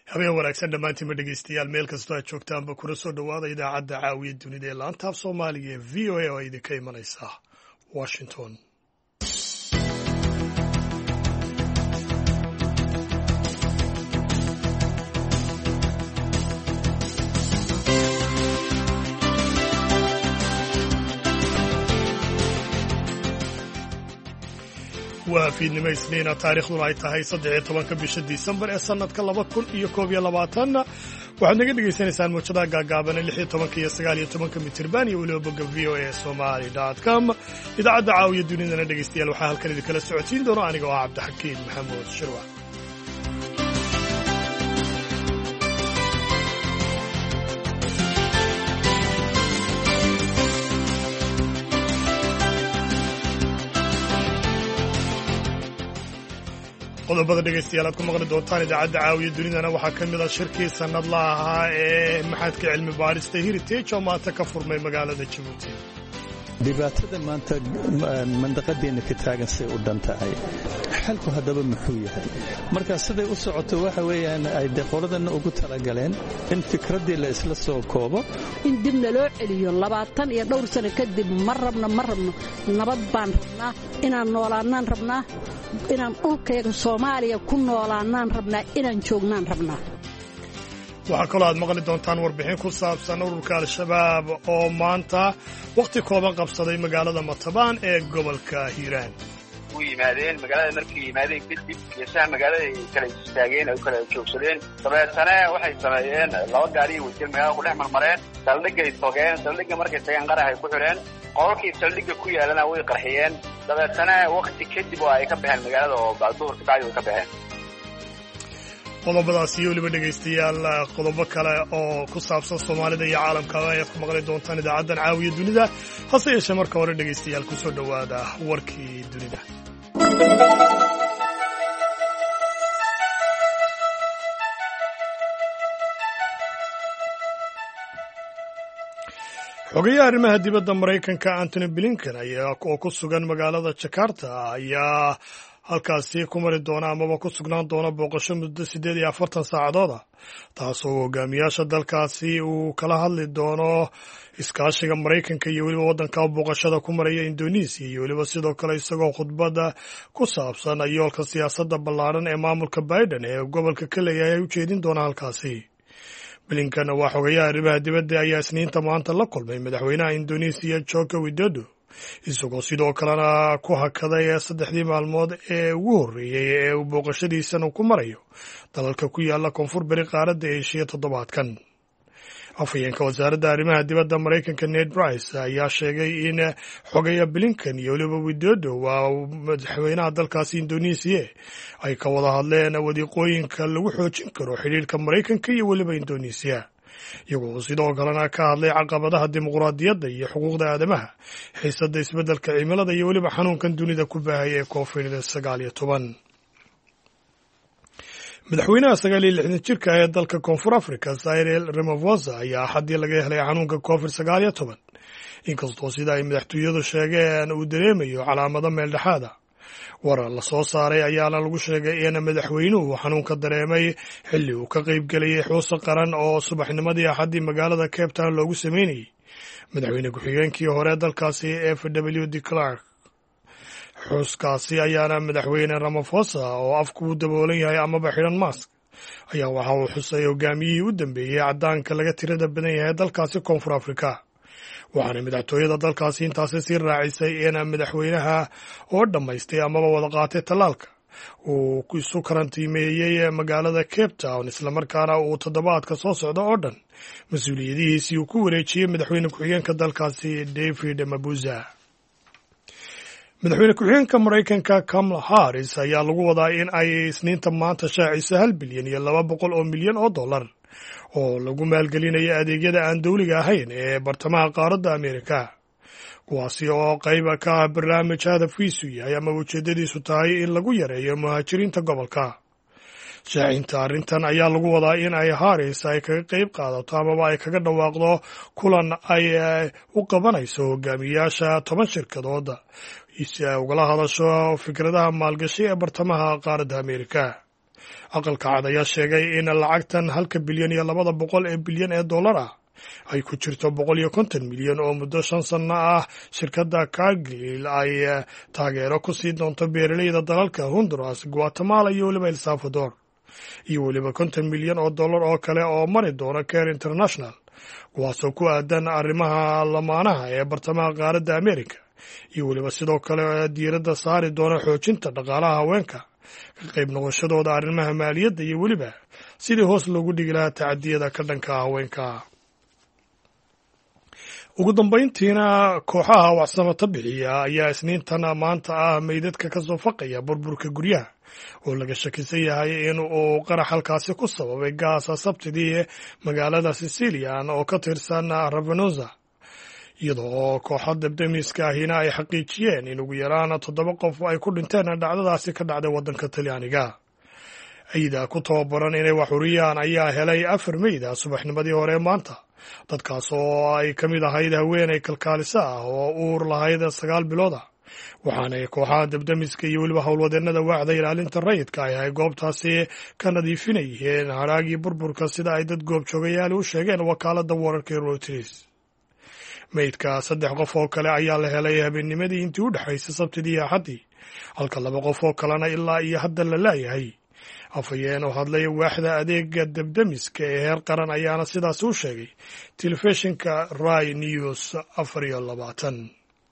habeen wanaagsan dhammaantiinba dhegeystayaal meel kastoo aad joogtaanba kuna soo dhowaada idaacadda caawiya dunida ee laanta af soomaaliga ee v o a oo idinka imanaysa washington. waa fiidnimo isniina taariikhduna ay tahay 13 bisha Disembar ee sanadka 2021 waxaad naga dhegaysanaysaan muujadaha gaagaaban 16 iyo 19 mitirban iyo weliba bogga voasomali.com. idaacadda caawiya dunidana dhegaystayaal waxaa halkan idinkala socodsiin doona aniga oo cabdixakiin maxamuud shirwa. qodobada dhegaystayaal aad ku maqli doontaan idaacadda caawiya dunidana waxaa ka mid ah shirkii sannadlaha ahaa ee maxadka cilmi baadhista heritage oo maanta ka furmay magaalada Jabuuti. dhibaatada maanta mandaqadeena ka taagan say u dhan tahay xalku haddaba muxuu yahay marka siday u socoto waxa weeyaan ay qoladana ugu talagaleen in fikraddii la isla soo koobo in dibna loo celiyo 20 iyo dhowr sano kadib ma rabno nabad baan rabnaa inaan noolaanaan rabnaa inaan dhulkayga Soomaaliya ku noolaanaan rabnaa inaan joognaan rabnaa. waxaa kaloo aad maqli doontaan warbixin ku saabsan ururka al-shabaab oo maanta wakhti kooban qabsaday magaalada Matabaan ee gobolka Hiiraan. yimaadeen magaalada markii yimaadeen kadib yeeshaa magaalada ay kala istaageen oo kala joogsadeen dabeetana waxay sameeyeen laba gaari wajir magaalada ku dhex marmareen saldhigay togeen saldhiga markay tageen qarax ay ku xireen qolkii saldhiga ku yaalana way qarxiyeen dabeetana waqti kadib oo ay ka baxeen magaalada oo duhurka bacdi ka baxeen. qodobadaas iyo weliba dhegaystayaal qodobo kale oo ku saabsan Soomaalida iyo caalamka ayaad ku maqli doontaan idaacaddan caawiya dunida hase yeeshee marka hore dhegaystayaal ku soo dhowaada warkii dunida. xogayaha arrimaha dibadda Maraykanka Antony Blinken oo ku sugan magaalada Jakarta ayaa halkaasi ku mari doona amaba ku sugnaan doona booqasho muddo 48 saacadood ah taasoo hogaamiyaasha dalkaasi uu kala hadli doono iskaashiga Maraykanka iyo weliba waddanka booqashada ku maraya Indonesia iyo weliba sidoo kale isagoo khudbadda ku saabsan yoolka siyaasadda ballaaran ee maamulka Biden ee gobolka ka leeyahay u jeedin doona halkaasi. Blinken waa xogayaha arrimaha dibadda ayaa Isniinta maanta la kulmay madaxweynaha Indonesia Joko Widodo isagoo sidoo kalena ku hakaday 3 maalmood ee ugu horreeyay ee uu booqashadiisana ku marayo dalalka ku yaala koonfur bari qaaradda Aasiya toddobaadkan. afhayeenka wasaaradda arrimaha dibadda Maraykanka Ned Price ayaa sheegay in xogaya Blinken iyo weliba Widodo waa madaxweynaha dalkaasi Indonesia ay ka wada hadleen wadiiqooyinka lagu xoojin karo xidhiidhka Maraykanka iyo weliba Indonesia iyagoo sidoo kalena ka hadlay caqabadaha dimuqraadiyadda iyo xuquuqda aadamaha xiisadda isbeddelka cimilada iyo weliba xanuunkan dunida ku baahaya ee COVID-19. madaxweynaha 69 jirka ee dalka koonfur Afrika Cyril Ramaphosa ayaa axaddii laga helay xanuunka COVID-19 inkastoo sida ay madaxtooyadu sheegeen uu dareemayo calaamado meeldhexaada. warar la soo saaray ayaana lagu sheegay in madaxweynuhu xanuunka dareemay xilli uu ka qayb galayay xuuso qaran oo subaxnimadii axaddii magaalada Cape Town loogu sameynayay madaxweyne ku-xigeenkii hore dalkaasi F.W. de Klerk. xuskaasi ayaana madaxweyne Ramaphosa oo afku u daboolan yahay amaba xidhan mask ayaa waxa uu xusay hogaamiyihii u dambeeyey caddaanka laga tirada badan yahay dalkaasi koonfur Afrika. waxaana madaxtooyada dalkaasi intaasi sii raacisay in madaxweynaha oo dhammaystay amaba wada qaatay tallaalka uu isu karantiimeeyey magaalada Cape Town islamarkaana uu toddobaadka soo socda oo dhan mas-uuliyadihiisii uu ku wareejiyey madaxweyne ku-xigeenka dalkaasi David Mabuza. madaxweyne ku-xigeenka Maraykanka Kamala Harris ayaa lagu wadaa in ay Isniinta maanta shaaciso $1 bilyan iyo 200 milyan oo dollar oo lagu maalgelinayo adeegyada aan dawliga ahayn ee bartamaha qaaradda Ameerika kuwaasi oo qayb ka ah barnaamij hadafkiisu yahay ama ujeedadiisu tahay in lagu yareeyo muhaajiriinta gobolka. shaacinta arrintan ayaa lagu wadaa in ay Harris ay kaga qayb qaadato amaba ay kaga dhawaaqdo kulan ay u qabanayso hogaamiyaasha 10 shirkadood si ay ugala hadasho fikradaha maalgashi ee bartamaha qaaradda Ameerika. aqalka cad ayaa sheegay in lacagtan 1.2 bilyan ee dollar ah ay ku jirto 150 milyan oo muddo 5 sano ah shirkadda Cargill ay taageero ku sii doonto beeralayda dalalka Honduras, Guatemala iyo weliba El Salvador, iyo weliba 50 milyan oo dollar oo kale oo mari doona Care International, kuwaasoo ku aadan arrimaha lamaanaha ee bartamaha qaaradda Amerika, iyo weliba sidoo kale diiradda saari doona xoojinta dhaqaalaha haweenka, ka qayb noqoshadooda arrimaha maaliyadda iyo weliba sidii hoos loogu dhigi lahaa tacadiyada ka dhanka haweenka. ugu dambayntiina kooxaha waxsamata bixiya ayaa isniintan maanta ah meydadka ka soo faqaya burburka guryaha oo laga shakisan yahay in uu qarax halkaasi ku sababay gaasa sabtidii magaalada Sicilian oo ka tirsan Ravenna, iyadoo kooxo debdemiska ahina ay xaqiijiyeen in ugu yaraan 7 qof ay ku dhinteen dhacdadaasi ka dhacday waddanka Talyaaniga. ciida ku tababaran inay wax uriyaan ayaa helay 4 meyda subaxnimadii hore maanta, dadkaas oo ay ka mid ahayd haweeney kalkaalisa ah oo uur lahayd 9 bilood, waxaanay kooxaha debdemiska iyo weliba howlwadeennada waaxda ilaalinta rayidka ay goobtaasi ka nadiifinayeen haraagii burburka, sida ay dad goobjoogayaal u sheegeen wakaaladda wararka Reuters. meydka 3 qof oo kale ayaa la helay habeennimadii intii u dhexaysay Sabtidii iyo Axaddii, halka 2 qof oo kalena ilaa iyo hadda la laayahay. afhayeen oo hadlaya waaxda adeega debdemiska ee heer qaran ayaana sidaas u sheegay telefishinka Rai News 24.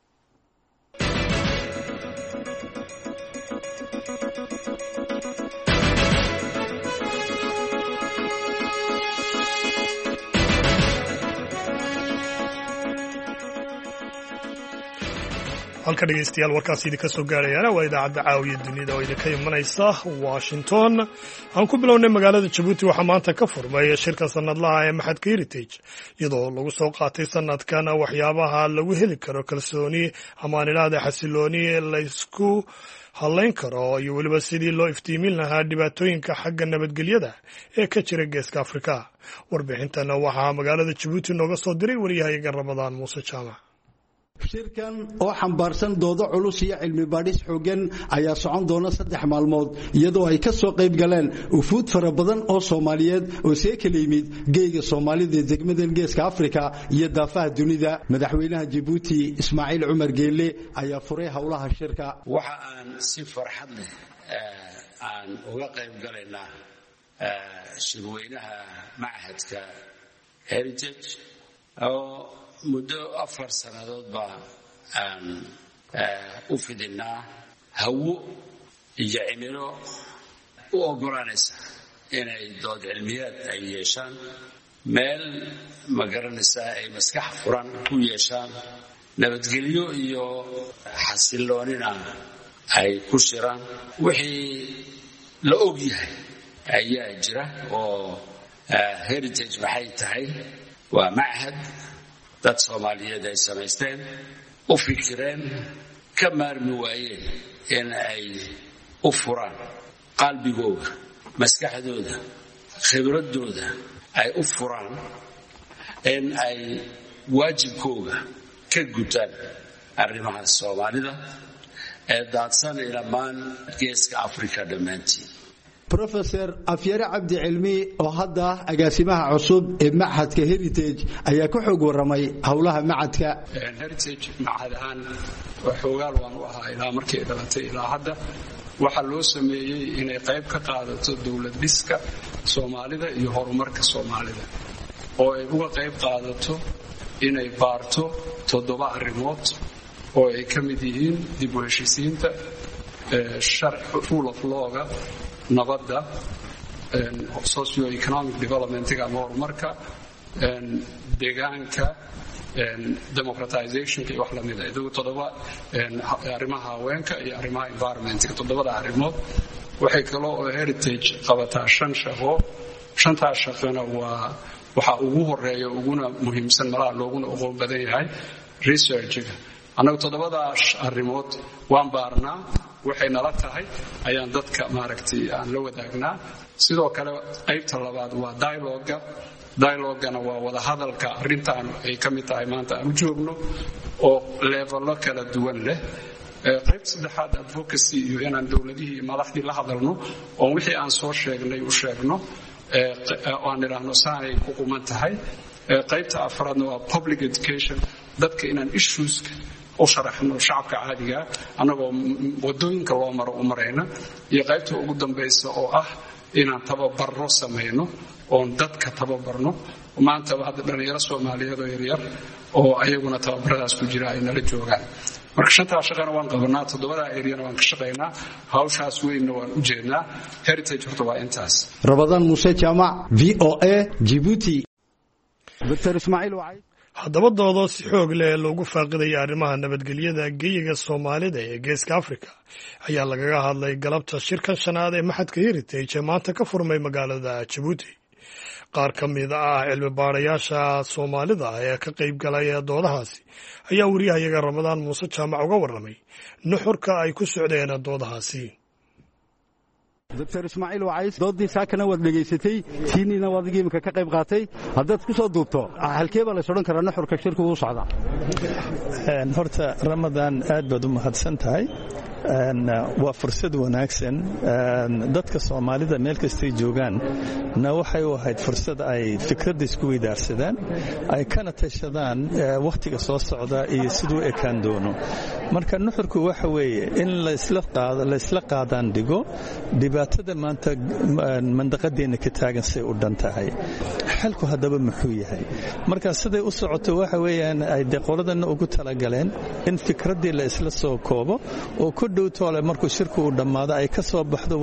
halka dhegeystayaal warkaas idinka soo gaarayana waa idaacadda caawiya dunida oo idinka imanaysa Washington. aan ku bilownay magaalada Djibouti waxaa maanta ka furmay shirka sanadlaha ee Maxadka Heritage, iyadoo lagu soo qaatay sanadkan waxyaabaha lagu heli karo kalsooni ama nidhaahda xasilooni la isku halayn karo iyo weliba sidii loo iftiimin lahaa dhibaatooyinka xagga nabadgelyada ee ka jira Geeska Afrika. warbixintana waxaa magaalada Djibouti nooga soo diray wariyahayaga Ramadaan Muuse Jaamac. shirkan oo xambaarsan doodo culus iyo cilmi baadhis xooggan ayaa socon doona 3 maalmood, iyadoo ay ka soo qayb galeen ufuud fara badan oo Soomaaliyeed oo see kala yimid geega Soomaalida ee degmada Geeska Afrika iyo daafaha dunida. madaxweynaha Djibouti Ismaaciil Cumar Geelle ayaa furay howlaha shirka. waxa aan si farxad leh aan uga qayb galaynaa shirweynaha Maxadka Heritage oo muddo 4 sannadood baa aan u fidinaa hawo iyo cimilo u oggolaanaysa inay dood cilmiyeed ay yeeshaan, meel ma garanaysaa ay maskax furan ku yeeshaan, nabadgelyo iyo xasiloonina ay ku shiraan. wixii la og yahay ayaa jira oo heritage maxay tahay. waa machad dad Soomaaliyeed ay samaysteen, u fikireen, ka maarmi waayeen in ay u furaan qalbigooda, maskaxdooda, khibradooda ay u furaan in ay waajibkooda ka gutaan arrimaha Soomaalida ee daadsan dhammaan Geeska Afrika dhammaantiin. Professor Afyare Cabdi Cilmi oo hadda agaasimaha cusub ee Maxadka Heritage ayaa ku xog waramay howlaha Maxadka Heritage. Maxadahan waxoogaal waan u ahaa ilaa markii ay dhalatay ilaa hadda. waxaa loo sameeyey inay qayb ka qaadato dawlad dhiska Soomaalida iyo horumarka Soomaalida, oo ay uga qayb qaadato inay baarto 7 arrimood oo ay ka mid yihiin dib u heshiisiinta, rule of law-ga, nabadda, socio-economic development-ga ama horumarka, deegaanka, democratization iyo wax la mid ah. iyagu 7 arrimaha haweenka iyo arrimaha environment-ga, 7 arrimood. waxay kaloo heritage qabataa 5 shaqo. 5taas shaqona waxa ugu horeeya uguna muhiimsan malaha looguna aqoon badan yahay research-ga. annagu 7daas arrimood waan baarnaa, waxay nala tahay ayaan dadka maaragtay aan la wadaagnaa. sidoo kale qaybta labaad waa dialogue-gana waa wada hadalka arrintan ay ka mid tahay maanta aan u joogno, oo levello kala duwan leh. qaybta saddexaad advocacy iyo inaan dowladihii iyo madaxdii la hadalno oo wixii aan soo sheegnay u sheegno aan idhaahno saanay ku quman tahay. qaybta afraadna waa public education, dadka inaan issueska u sharaxno shacabka caadiga annagoo wadooyinka loo maro u marayna. iyo qaybta ugu dambaysa oo ah inaan tababarro samayno oon dadka tababarno. maantaba hadda dhallinyaro soomaaliyeed oo yaryar oo ayaguna tababaradaas ku jira ay nala joogaan. marka shantaa shaqana waan qabanaa, toddobadaa eryana waan ka shaqaynaa. hawshaas weynna waan u jeednaa. heritage horta waa intaas. Rabadaan Muuse Jaamac, VOA, Djibouti. Dr. Ismaaciil Wacay. haddaba doodoo si xoog leh loogu faaqidaya arrimaha nabadgelyada geyiga Soomaalida ee Geeska Afrika ayaa lagaga hadlay galabta shirkan shanaad ee Maxadka Heritage ee maanta ka furmay magaalada Djibouti. qaar ka mid ah cilmi baarayaasha Soomaalida ee ka qayb galay doodahaasi ayaa wariyahayaga Ramadaan Muuse Jaamac uga warramay nuxurka ay ku socdeen doodahaasi. Dr. Ismaaciil Wacay, doodii saakana waad dhageysatay, tiinina waad imika ka qayb qaatay. haddaad ku soo duubto halkee baa la sodhan karaa nuxurka shirku uu socdaa? horta Ramadaan aad baad u mahadsan tahay. waa fursad wanaagsan dadka Soomaalida meel kastay joogaan na waxay u ahayd fursad ay fikradda isku weydaarsadaan, ay kana tashadaan waqtiga soo socda iyo siduu ekaan doono. marka nuxurku waxa weeye in la isla qaadaan dhigo dhibaatada maanta mandaqadeena ka taagan say u dhan tahay. xalku haddaba muxuu yahay? marka siday u socoto waxa weeyaan ay qoladana ugu talagaleen in fikraddii la isla soo koobo oo ku dhowtoole markuu shirku uu dhammaado ay ka soo baxdo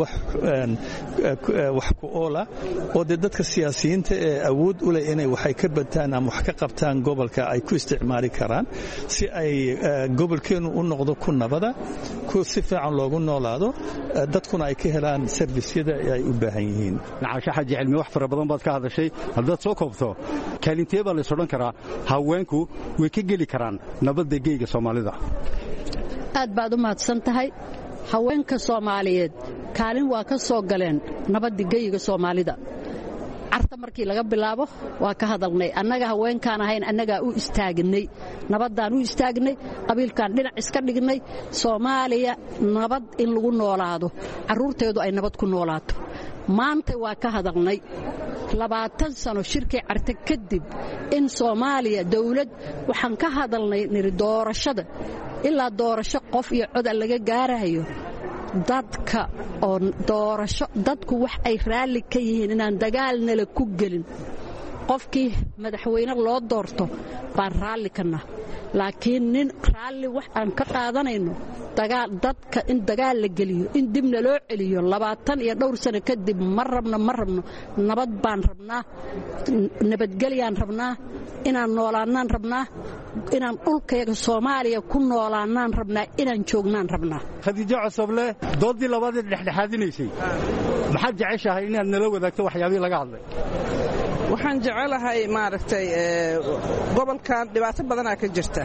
wax ku oola oo dee dadka siyaasiyiinta ee awood u leh inay waxay ka badtaan ama wax ka qabtaan gobolka ay ku isticmaali karaan si ay gobolkeenu u noqdo ku nabada, ku si fiican loogu noolaado, dadkuna ay ka helaan servisyada ay u baahan yihiin. Nacaasha Xaji Cilmi, wax fara badan baad ka hadashay. haddaad soo koobto kaalintee baa la sodhan karaa haweenku way ka geli karaan nabadda geyiga Soomaalida? aad baad u mahadsan tahay. haweenka Soomaaliyeed kaalin waa ka soo galeen nabadda geyiga Soomaalida. carta markii laga bilaabo waa ka hadalnay. annaga haweenkaan ahayn, annagaa u istaagnay, nabaddaan u istaagnay, qabiilkaan dhinac iska dhignay. Soomaaliya nabad in lagu noolaado, carruurteedu ay nabad ku noolaato. maanta waa ka hadalnay 20 sano shirkii carta kadib in Soomaaliya dawlad waxaan ka hadalnay doorashada ilaa doorasho qof iyo cod laga gaarayo. dadka oo doorasho dadku wax ay raali ka yihiin inaan dagaalna la ku gelin. qofkii madaxweyne loo doorto baan raali kana, laakiin nin raali wax aan ka qaadanayno dadka in dagaal la geliyo, in dibna loo celiyo 20 iyo dhowr sano kadib ma rabno nabad baan rabnaa, nabadgelyaan rabnaa, inaan noolaanaan rabnaa, inaan dhulkayga Soomaaliya ku noolaanaan rabnaa, inaan joognaan rabnaa. Khadiijo Cosoble, doodii labaad ee dhexdhexaadinaysay maxaad jeceshahay inaad nala wadaagto waxyaabihii laga hadlay? waxaan jecelahay maaragtay gobolkan dhibaato badanaa ka jirta.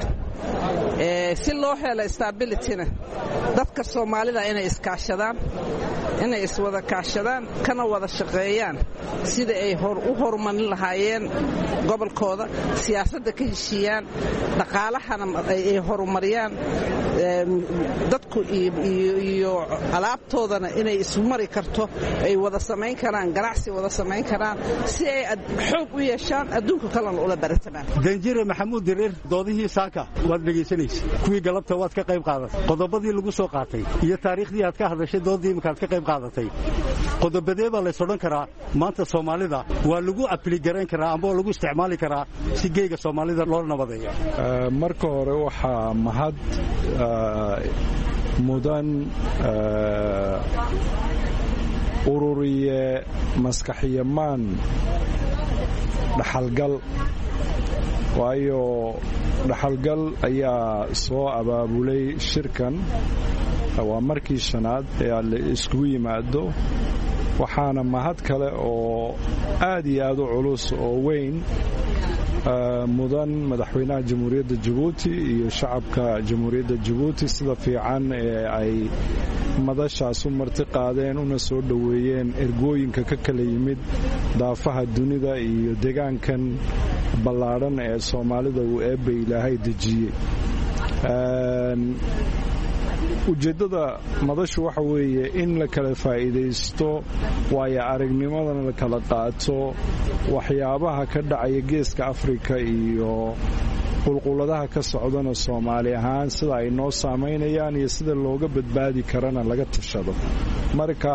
si loo helo stability-na dadka Soomaalida inay iskaashadaan, inay iswada kaashadaan, kana wada shaqeeyaan sida ay u horumarin lahaayeen gobolkooda, siyaasadda ka heshiiyaan, dhaqaalahana ay horumariyaan, dadku iyo alaabtoodana inay isu mari karto, ay wada samayn karaan ganacsi, wada samayn karaan si ay xoog u yeeshaan adduunka kalena ula baratamaan. Danjire Maxamuud Dirir, doodihii saaka waad dhageysanaysaa, kuwii galabta waad ka qayb qaadatay, qodobadii lagu soo qaatay iyo taariikhdii aad ka hadashay, doodii markaad ka qayb qaadatay, qodobadee baa la sodhan karaa maanta Soomaalida waa lagu appligareyn karaa ama lagu isticmaali karaa si geyiga Soomaalida loo nabadeeyo? marka hore waxaa mahad mudan ururiye maskaxiyamaan dhaxalgal, waayo dhaxalgal ayaa soo abaabulay shirkan. waa markii shanaad ee la iskugu yimaado, waxaana mahad kale oo aad iyo aad u culus oo weyn mudan madaxweynaha jamhuuriyadda Djibouti iyo shacabka jamhuuriyadda Djibouti sida fiican ee ay madashaas u marti qaadeen una soo dhoweeyeen ergooyinka ka kala yimid daafaha dunida iyo deegaankan ballaadhan ee Soomaalida uu eebbe Ilaahay dejiyey. ujeeddada madashu waxa weeye in la kala faa'iidaysto waayo aragnimadana la kala qaato waxyaabaha ka dhacaya geeska Afrika iyo qulquladaha ka socdana Soomaali ahaan sida ay noo saameynayaan iyo sida looga badbaadi karana laga tashado marka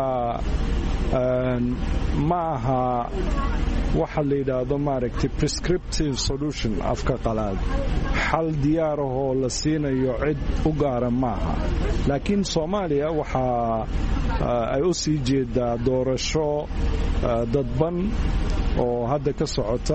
ma aha waxa la yiraahdo maaragtay prescriptive solution afka qalaad xal diyaar ah oo la siinayo cid u gaar maaha laakiin Soomaaliya waxa ay u sii jeedaa doorasho dadban oo hadda ka socota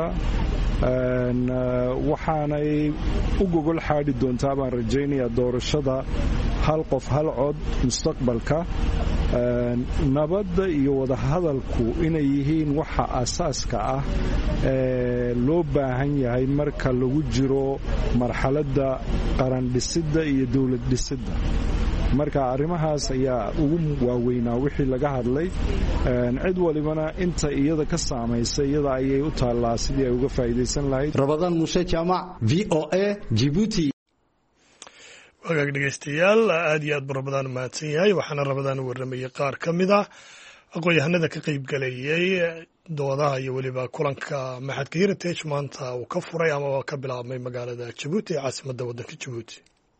waxaanay u gogol xaadi doontaa baan rajaynayaa doorashada hal qof hal cod mustaqbalka nabadda iyo wada hadalku inay yihiin waxa asaaska ah loo baahan yahay marka lagu jiro marxaladda qaran dhisidda iyo dawlad dhisidda marka arrimahaas ayaa ugu waaweynaa wixii laga hadlay cid walibana inta iyada ka saameysay iyada ayay u taalaa sidii ay uga faa'iideysan lahayd Ramadan Muuse Jaamac VOA Djibouti wagaag dhegeystayaal aad iyo aad Ramadan mahadsan yahay waxaana Ramadan warramayay qaar ka mid ah aqoon-yahanada ka qayb galayay doodaha iyo waliba kulanka maxadka Heritage maanta uu ka furay ama ka bilaabmay magaalada Djibouti ee caasimadda waddanka Djibouti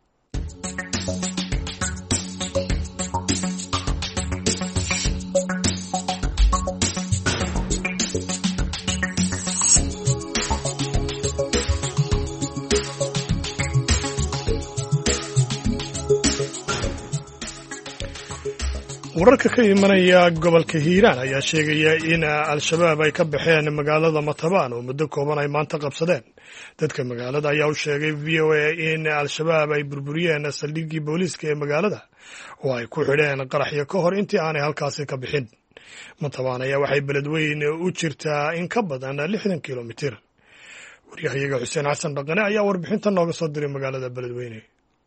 wararka ka imanaya gobolka Hiiraan ayaa sheegaya in al-shabaab ay ka baxeen magaalada Matabaan oo muddo kooban ay maanta qabsadeen dadka magaalada ayaa u sheegay VOA in al-shabaab ay burburiyeen saldhiggii booliiska ee magaalada oo ay ku xidheen qaraxyo ka hor intii aanay halkaasi ka bixin Matabaan ayaa waxay beledweyn u jirtaa in ka badan 60 kilomitir wariyahayaga Xuseen Xasan Dhaqane ayaa warbixinta nooga soo diray magaalada beledweyne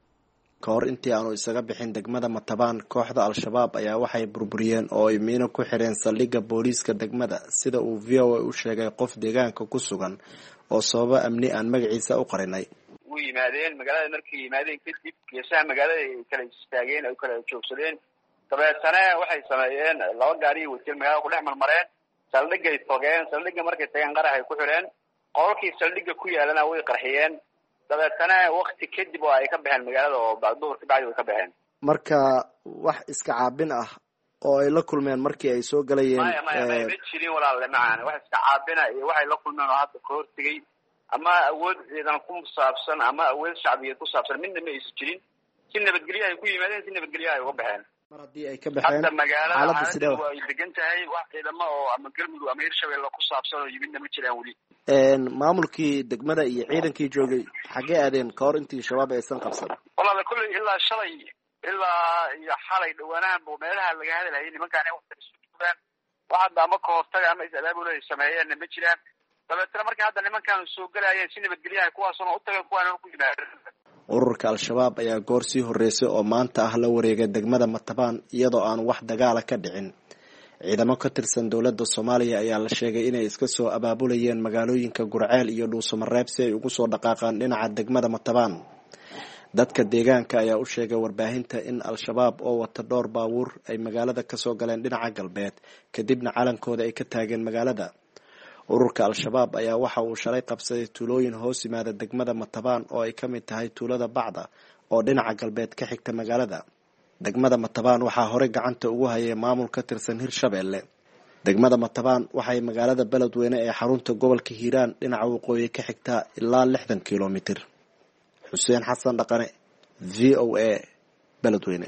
ka hor intii aanu isaga bixin degmada Matabaan kooxda al-shabaab ayaa waxay burburiyeen oo ay miino ku xireen saldhigga booliiska degmada sida uu VOA u sheegay qof deegaanka ku sugan oo sababa amni aan magaciisa u qarinay u yimaadeen magaalada markii yimaadeen kadib geesaha magaalada ay kala istaageen ay kala joogsadeen dabeetana waxay sameeyeen laba gaari wajir magaalada ku dhex marmareen saldhiggay togeen saldhigga markay tageen qarax ay ku xireen qolkii saldhigga ku yaalana way qarxiyeen dabeetana waqti kadib oo ay ka baxeen magaalada oo duhurkii bacdi way ka baxeen marka wax iska caabin ah oo ay la kulmeen markii ay soo galayeen ma jirin walaalle macaan wax iska caabina iyo waxay la kulmeen oo hadda ka hortegay ama awood ciidan ku saabsan ama awood shacbiyeed ku saabsan midna ma aysan jirin si nabadgelyo ay ku yimaadeen si nabadgelyo ay uga baxeen mar haddii ay ka baxeen xaaladda sidee way degan tahay wax ciidamo oo ama galmudug ama hirshabelle ku saabsan oo yimidna ma jiraan weli maamulkii degmada iyo ciidankii joogay xagee aadeen ka hor intii shabaab aysan qabsan walaal kulli ilaa shalay ilaa iyo xalay dhawaanahan buu meelaha laga hadlayay nimankaan wax hadda ama ka hortaga ama is-abaabul ay sameeyeen ma jiraan dabeetana markii hadda nimankaan soo galayeen si nabadgelyaha kuwaasuna u tagay kuwaana ku yimaadeen ururka al-shabaab ayaa goor sii horreysay oo maanta ah la wareegay degmada Matabaan iyadoo aan wax dagaala ka dhicin ciidamo ka tirsan dowladda Soomaaliya ayaa la sheegay inay iska soo abaabulayeen magaalooyinka Gurceel iyo Dhuusamareeb si ay ugu soo dhaqaaqaan dhinaca degmada Matabaan dadka deegaanka ayaa u sheegay warbaahinta in al-shabaab oo wata dhowr baabuur ay magaalada ka soo galeen dhinaca galbeed kadibna calankooda ay ka taageen magaalada ururka al-shabaab ayaa waxa uu shalay qabsaday tuulooyin hoos yimaada degmada Matabaan oo ay ka mid tahay tuulada Bacda oo dhinaca galbeed ka xigta magaalada degmada Matabaan waxaa hore gacanta ugu hayay maamul ka tirsan Hirshabelle degmada Matabaan waxay magaalada beledweyne ee xarunta gobolka Hiiraan dhinaca waqooyi ka xigtaa ilaa 60 kilomitir Xuseen Xasan Dhaqane VOA beledweyne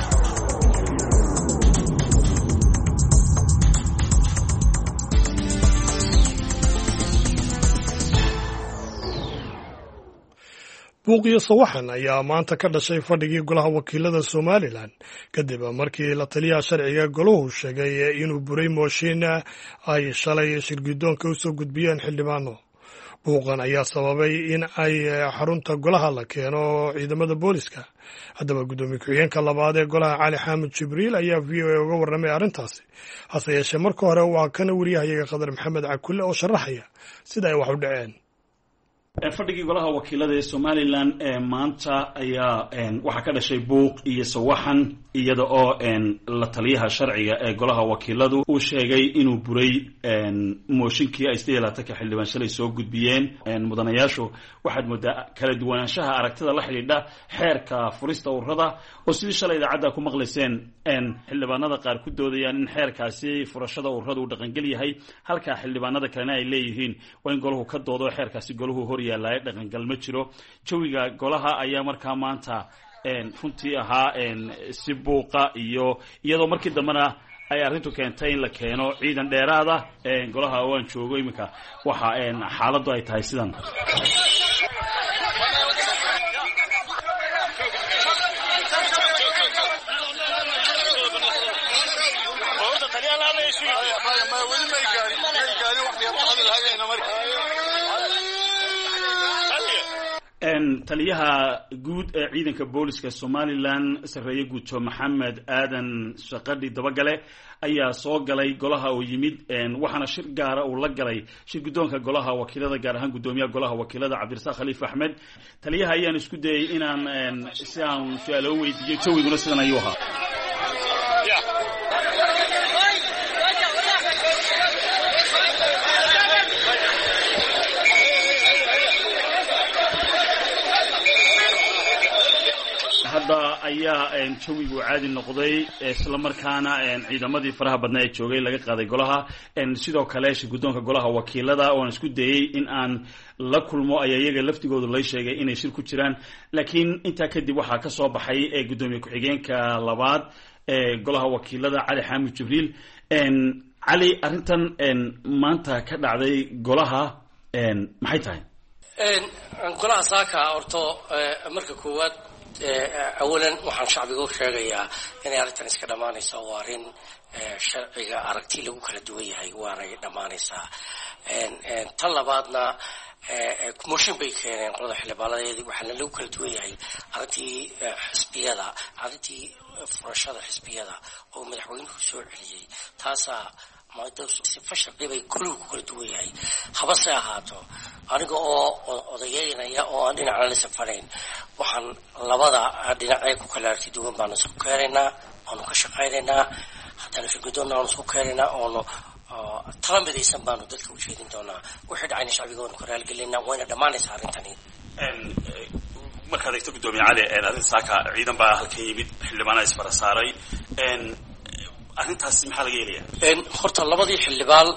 buuqiyo sawaxan ayaa maanta ka dhashay fadhigii golaha wakiilada Somaliland kadib markii la taliyaha sharciga goluhu sheegay inuu buray mooshin ay shalay shirgidoonka u soo gudbiyeen xildhibaano buuqan ayaa sababay in ay xarunta golaha la keeno ciidamada booliska haddaba gudoomiye ku-xigeenka labaad ee golaha Cali Xaamud Jibriil ayaa VOA uga warramay arrintaasi hase yeeshee marka hore waa kana wariyahayaga Qadar Maxamed Cakulle oo sharaxaya sida ay wax u dhaceen fadhigii golaha wakiilada ee Somaliland maanta ayaa waxaa ka dhashay buuq iyo sawaxan iyada oo la taliyaha sharciga ee golaha wakiiladu uu sheegay inuu buray mooshinkii ay 18 xildhibaan shalay soo gudbiyeen mudanayaashu waxaad moodaa kala duwanaanshaha aragtida la xidhiidha xeerka furista ururada oo sidii shalay idaacada ku maqlayseen xildhibaanada qaar ku doodayaan in xeerkaasi furashada ururadu uu dhaqan gal yahay halka xildhibaanada kalena ay leeyihiin waa in golahu ka doodo xeerkaasi golahu hor yaallay dhaqan gal ma jiro jawiga golaha ayaa markaa maanta runtii ahaa si buuqa iyadoo markii dambena ay arrintu keentay in la keeno ciidan dheeraada golaha waan joogo iminka waxa xaaladdu ay tahay sidan taliyaha guud ee ciidanka booliska Somaliland sareeye guuto Maxamed Aadan Shaqadi Dabagale ayaa soo galay golaha oo yimid waxaana shir gaar ah uu la galay shir gudoonka golaha wakiilada gaar ahaan gudoomiyaha golaha wakiilada Cabdirasaaq Khaliif Axmed taliyaha ayaan isku dayay inaan si aan su'aalo weydiiyo jawiguna sidan ayuu ahaa hadda ayaa jawigu caadi noqday isla markaana ciidamadii faraha badnaa ee joogay laga qaaday golaha sidoo kale gudoonka golaha wakiilada oo aan isku dayay in aan la kulmo ayaa iyaga laftigoodu la sheegay inay shir ku jiraan laakiin intaa kadib waxaa ka soo baxay gudoomiye ku-xigeenka labaad ee golaha wakiilada Cali Xaamud Jibriil cali arrintan maanta ka dhacday golaha maxay tahay golaha saaka horto marka koowaad أولاً وحن شعبي قول شيء إن أردت نسك دمانيسا وارين شرعي أركتي له كل دوية هاي وارين دمانيسا طلباتنا مشين بيكين قلنا حلا بالله وحنا له كل دوية هاي أرتي حسبية ذا أرتي فرشة حسبية ذا أو مدحوين خسور عليه تاسا ما يدوس فشل بيبي كل دوية هاي خبصة هاتو أنا أضيعنا يا أنا على السفرين وحن لبضع دينا أيكو كلارتي دوم بنا سكرنا أنا كشقيرنا حتى نشوف قدونا أنا سكرنا أنا ترى بدي سبانو دلك وشيدين دونا واحد عين شعبي يقول كرال قلنا وين دماني صارين تاني markaad eegto gudoomiye cali arrin saaka ciidan baa halkan yimid xildhibaanada isfara saaray arrintaasi maxaa laga yeelayaa horta labadii xildhibaan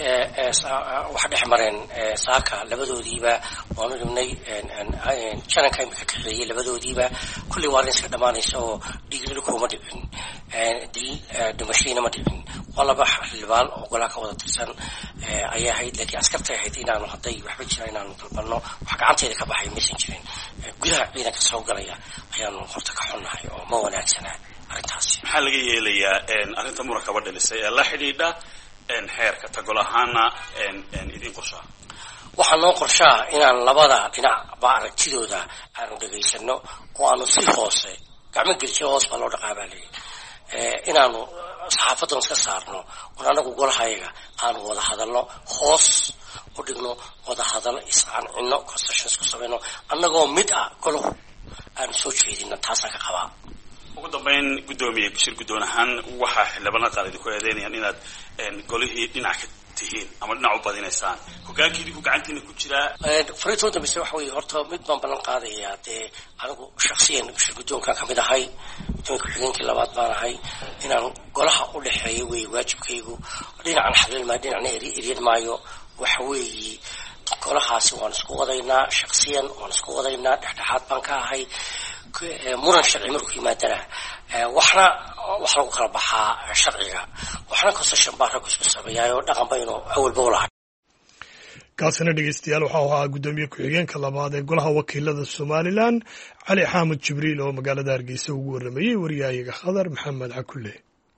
waxa dhex mareen saaka labadoodiiba waanu dhibnay jananka imika kaxeeyey labadoodiiba kulli waa arrin iska dhammaanaysa oo dhiignilu kuma dhicin dil dhimashiina ma dhicin waa laba xildhibaan oo golaha ka wada tirsan ayay ahayd laakiin askartay ahayd inaanu hadday waxba jira inaanu dalbanno wax gacanteeda ka baxay maysan jirin gudaha ciidanka soo galaya ayaanu horta ka xunnahay oo ma wanaagsanaa arrintaasi maxaa laga yeelayaa arrinta muranka ba dhalisay ee la xidhiidha xeerka tagol ahaana idin qorshaa waxaa noo qorshaa inaan labada dhinac ba aragtidooda aanu dhegaysano oo aanu si hoose gacmo geljiyo hoos baa loo dhaqaabaa leeyahy inaanu saxaafadan iska saarno oon anagu golahayaga aanu wada hadalno hoos u dhigno wada hadal is-aancino concessions ku samayno annagoo mid ah golahu aanu soo jeedino taasaan ka qabaa ugu dambeyn gudoomiye shir gudoon ahaan waxaa xildhibaanada qaar idinku eedeynayaan inaad golihii dhinac ka tihiin ama dhinac u badinaysaan hogaankiidii ku gacantiina ku jiraa fariintooda mise waxa weeye horta mid baan ballan qaadayaa dee anigu shaksiyan shir gudoonkaan ka mid ahay gudoomiye ku-xigeenkii labaad baan ahay inaan golaha u dhexeeyo weeye waajibkaygu dhinacan xalil maayo dhinacna eryan maayo waxa weeye golahaasi waan isku wadaynaa shaksiyan waan isku wadaynaa dhexdhexaad baan ka ahay muran sharci markuu yimaadana waxna wax lagu kala baxaa sharciga waxna concession baa rag isku sameeyay oo dhaqan baynu awalba u lahay kaasina dhegeystayaal waxaa ahaa gudoomiye ku-xigeenka labaad ee golaha wakiilada Somaliland Cali Xaamud Jibriil oo magaalada Hargeysa ugu waramayay wariyahayaga Khadar Maxamed Cakulle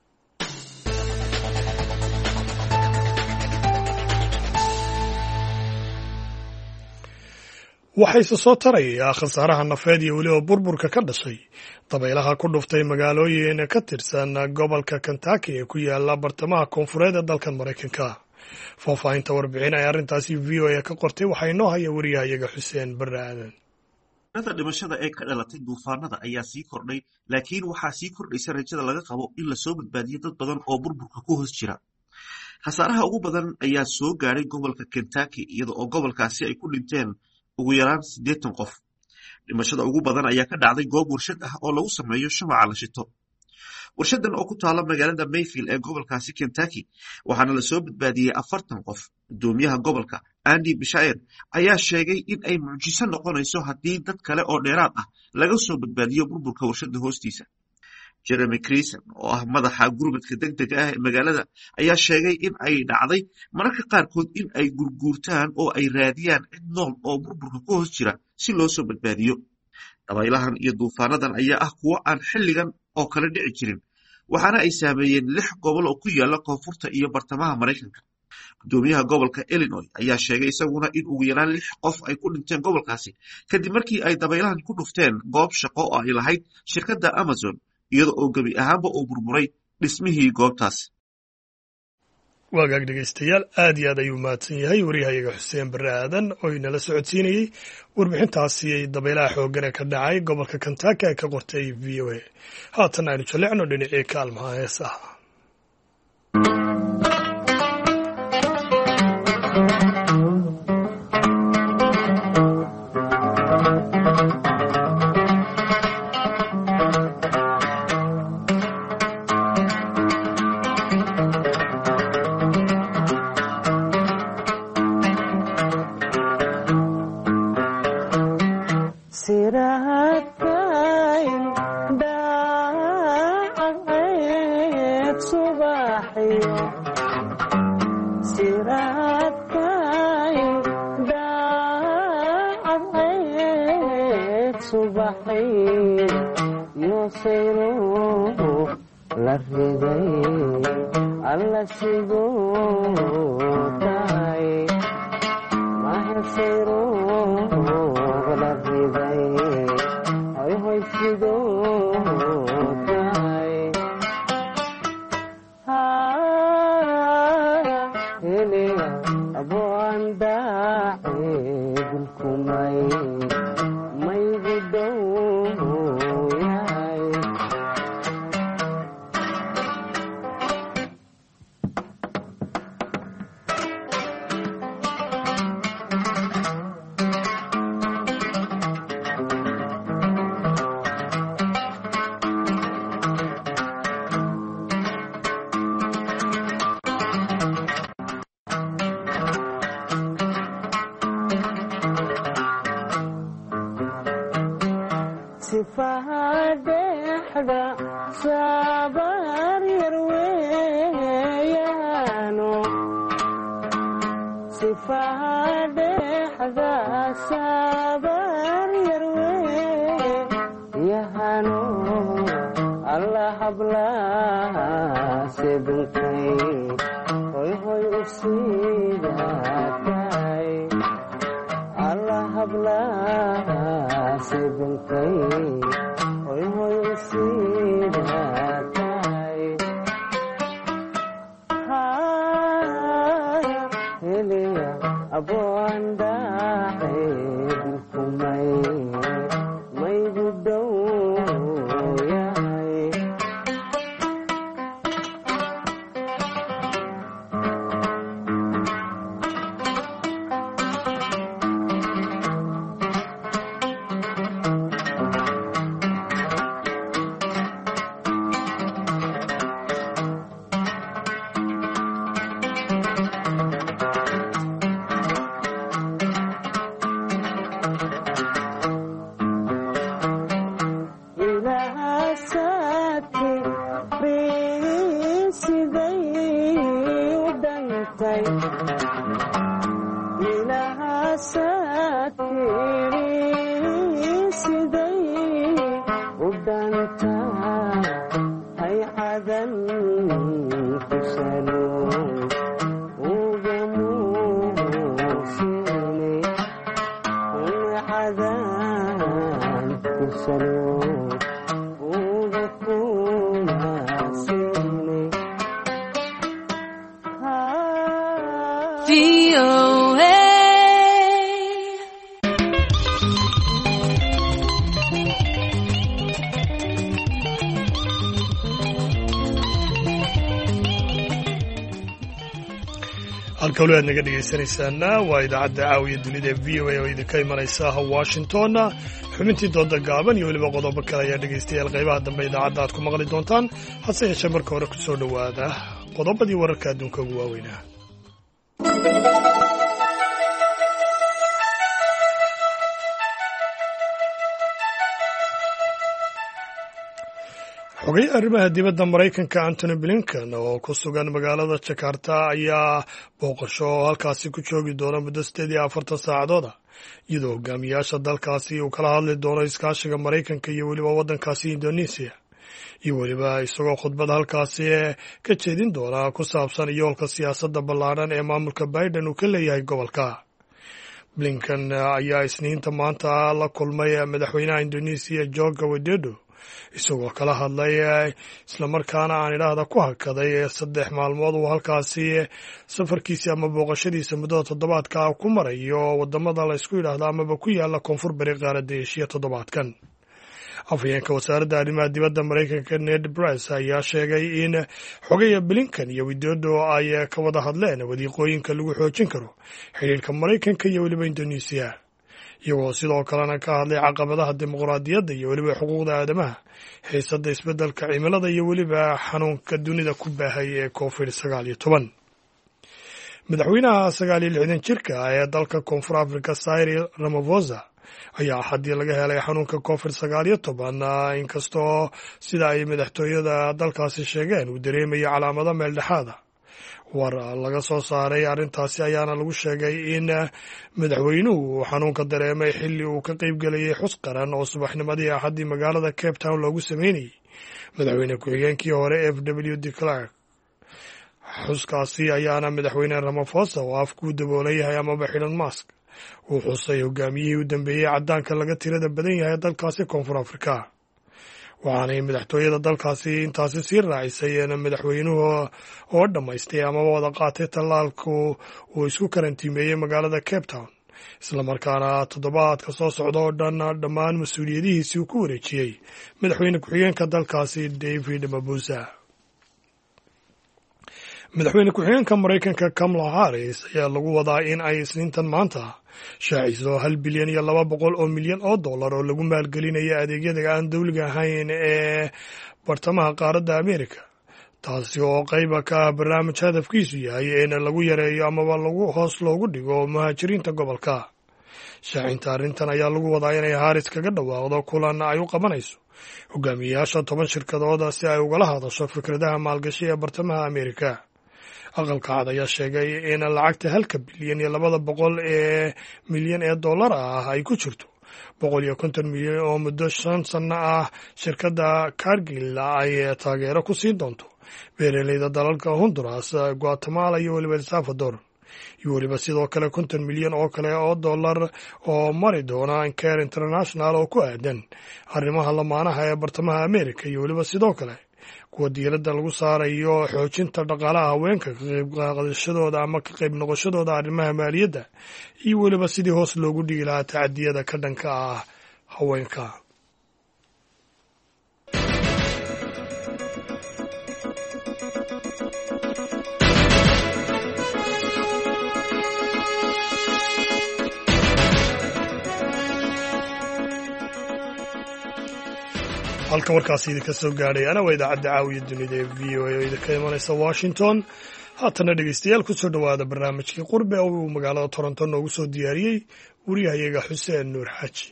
waxayse soo tarayaa khasaaraha nafeed iyo weliba burburka ka dhashay dabaylaha ku dhuftay magaalooyin ka tirsan gobolka Kentucky ee ku yaala bartamaha koonfureed ee dalkan Mareykanka faahfaahinta warbixin ay arrintaasi v o a ka qortay waxaa inoo haya wariyahayaga xuseen barre aadan. dhimashada ee ka dhalatay duufaanada ayaa sii kordhay, laakiin waxaa sii kordhaysa rajada laga qabo in lasoo badbaadiyo dad badan oo burburka ku hoos jira. khasaaraha ugu badan ayaa soo gaadhay gobolka Kentucky, iyada oo gobolkaasi ay ku dhinteen ugu yaraan 80 qof. dhimashada ugu badan ayaa ka dhacday goob warshad ah oo lagu sameeyo shumaca la shito. warshadan oo ku taala magaalada Mayfield ee gobolkaasi Kentucky waxaana lasoo badbaadiyey 40 qof. gudoomiyaha gobolka Andy Beshear ayaa sheegay in ay mucjiso noqonayso haddii dad kale oo dheeraad ah laga soo badbaadiyo burburka warshada hoostiisa. Jeremy Creason oo ah madaxa gurmadka degdega ah ee magaalada ayaa sheegay in ay dhacday mararka qaarkood in ay gurguurtaan oo ay raadiyaan cid nool oo burburka ku hoos jira si loo soo badbaadiyo. dabaylahan iyo duufaanadan ayaa ah kuwo aan xilligan oo kale dhici jirin, waxaana ay saameeyeen 6 gobol oo ku yaala koonfurta iyo bartamaha Maraykanka. gudoomiyaha gobolka Illinois ayaa sheegay isaguna in ugu yaraan 6 qof ay ku dhinteen gobolkaasi kadib markii ay dabaylahan ku dhufteen goob shaqo oo ay lahayd shirkadda Amazon, iyada oo gebi ahaanba uu burburay dhismihii goobtaas. waagaag dhegaystayaal, aad iyo aad ayuu mahadsan yahay wariyahayaga xuseen barre aadan oo inala socodsiinayey warbixintaasi dabaylaha xooggan ee ka dhacay gobolka Kentucky ee ka qortay v o a. haatan aynu jallecno dhinacii kaalmaha heesaha. halka wali aad naga dhegaysanaysaana waa idaacadda caawiya dunida v o a oo idinka imanaysa washington. xubintii dooda gaaban iyo weliba qodobo kale ayaa dhegaystayaal qaybaha dambe idaacadda aad ku maqli doontaan. hase yeeshee marka hore ku soo dhowaada qodobadii wararka adduunka ugu waaweynaa. xogayaha arrimaha dibadda maraykanka antony blinken oo ku sugan magaalada jakarta ayaa booqasho oo halkaasi ku joogi doona muddo 48 saacadood ah, iyadoo hogaamiyaasha dalkaasi uu kala hadli doono iskaashiga maraykanka iyo weliba waddankaasi indonesia, iyo weliba isagoo khudbad halkaasi ka jeedin doona ku saabsan yoolka siyaasadda ballaadhan ee maamulka Biden uu ka leeyahay gobolka. Blinken ayaa isniinta maanta la kulmay madaxweynaha Indonesia Joko Widodo, isagoo kala hadlay islamarkaana aan idhaahda ku hakaday 3 maalmood uu halkaasi safarkiisi ama booqashadiisa muddada toddobaadka ku marayo wadamada la isku yidhaahda amaba ku yaala koonfur bari qaaradda Aasiya toddobaadkan. afhayeenka wasaaradda arrimaha dibadda maraykanka Ned Price ayaa sheegay in xogaya Blinken iyo Widodo ay ka wada hadleen wadiiqooyinka lagu xoojin karo xiriirka maraykanka iyo weliba Indonesia, iyagoo sidoo kalena ka hadlay caqabadaha dimuqraadiyadda iyo weliba xuquuqda aadamaha, xiisadda isbeddelka cimilada iyo weliba xanuunka dunida ku baahay ee COVID-19. madaxweynaha 69 jirka ee dalka koonfur Afrika Cyril Ramaphosa ayaa haddii laga helay xanuunka COVID-19, inkastoo sida ay madaxtooyada dalkaasi sheegeen uu dareemayo calaamado meeldhexaada. war laga soo saaray arrintaasi ayaana lagu sheegay in madaxweynuhu uu xanuunka dareemay xilli uu ka qayb gelayay xus qaran oo subaxnimadii axaddii magaalada Cape Town loogu sameynayay madaxweyne ku-xigeenkii hore FW de Klerk. xuskaasi ayaana madaxweyne Ramaphosa oo afku daboolan yahay amaba xidhan mask uu xusay hogaamiyihii u dambeeyey caddaanka laga tirada badan yahay dalkaasi koonfur Afrika, waxaanay madaxtooyada dalkaasi intaasi sii raacisay madaxweynuhu oo dhammaystay amaba wada qaatay tallaalku uu isku karantiimeeyey magaalada Cape Town, islamarkaana toddobaadka soo socda oo dhan dhammaan mas-uuliyadihiisii uu ku wareejiyey madaxweyne ku-xigeenka dalkaasi David Mabuza. madaxweyne ku-xigeenka maraykanka Kamala Harris ayaa lagu wadaa in ay isniintan maanta shaaciso $1 bilyan iyo $200 milyan oo lagu maalgelinayo adeegyada aan dawliga ahayn ee bartamaha qaaradda Ameerika, taasi oo qayb ka ah barnaamij hadafkiisu yahay in lagu yareeyo amaba hoos loogu dhigo muhaajiriinta gobolka. shaacinta arrintan ayaa lagu wadaa inay Harris kaga dhawaaqdo kulan ay u qabanayso hogaamiyayaasha 10 shirkadood si ay ugala hadasho fikradaha maalgashi ee bartamaha Ameerika. aqalka cad ayaa sheegay in lacagta $1 bilyan iyo $200 milyan ah ay ku jirto $150 milyan oo muddo 5 sano ah shirkadda Cargill ay taageero ku siin doonto beeraleyda dalalka Honduras, Guatemala iyo weliba El Salvador, iyo weliba sidoo kale $50 milyan oo kale oo mari doona Care International oo ku aadan arrimaha lamaanaha ee bartamaha Ameerika, iyo weliba sidoo kale kuwa diiradda lagu saarayo xoojinta dhaqaalaha haweenka, ka qayb qaadashadooda ama ka qayb noqoshadooda arrimaha maaliyadda, iyo weliba sidii hoos loogu dhigi lahaa tacadiyada ka dhanka ah haweenka. halka warkaasi idinka soo gaadhay ana waa idaacadda caawiya dunida ee v o a oo idinka imanaysa Washington. haatana dhegeystayaal ku soo dhowaada barnaamijkii qurbe oo uu magaalada Toronto noogu soo diyaariyey wariyahayaga Xuseen Nuur Xaaji.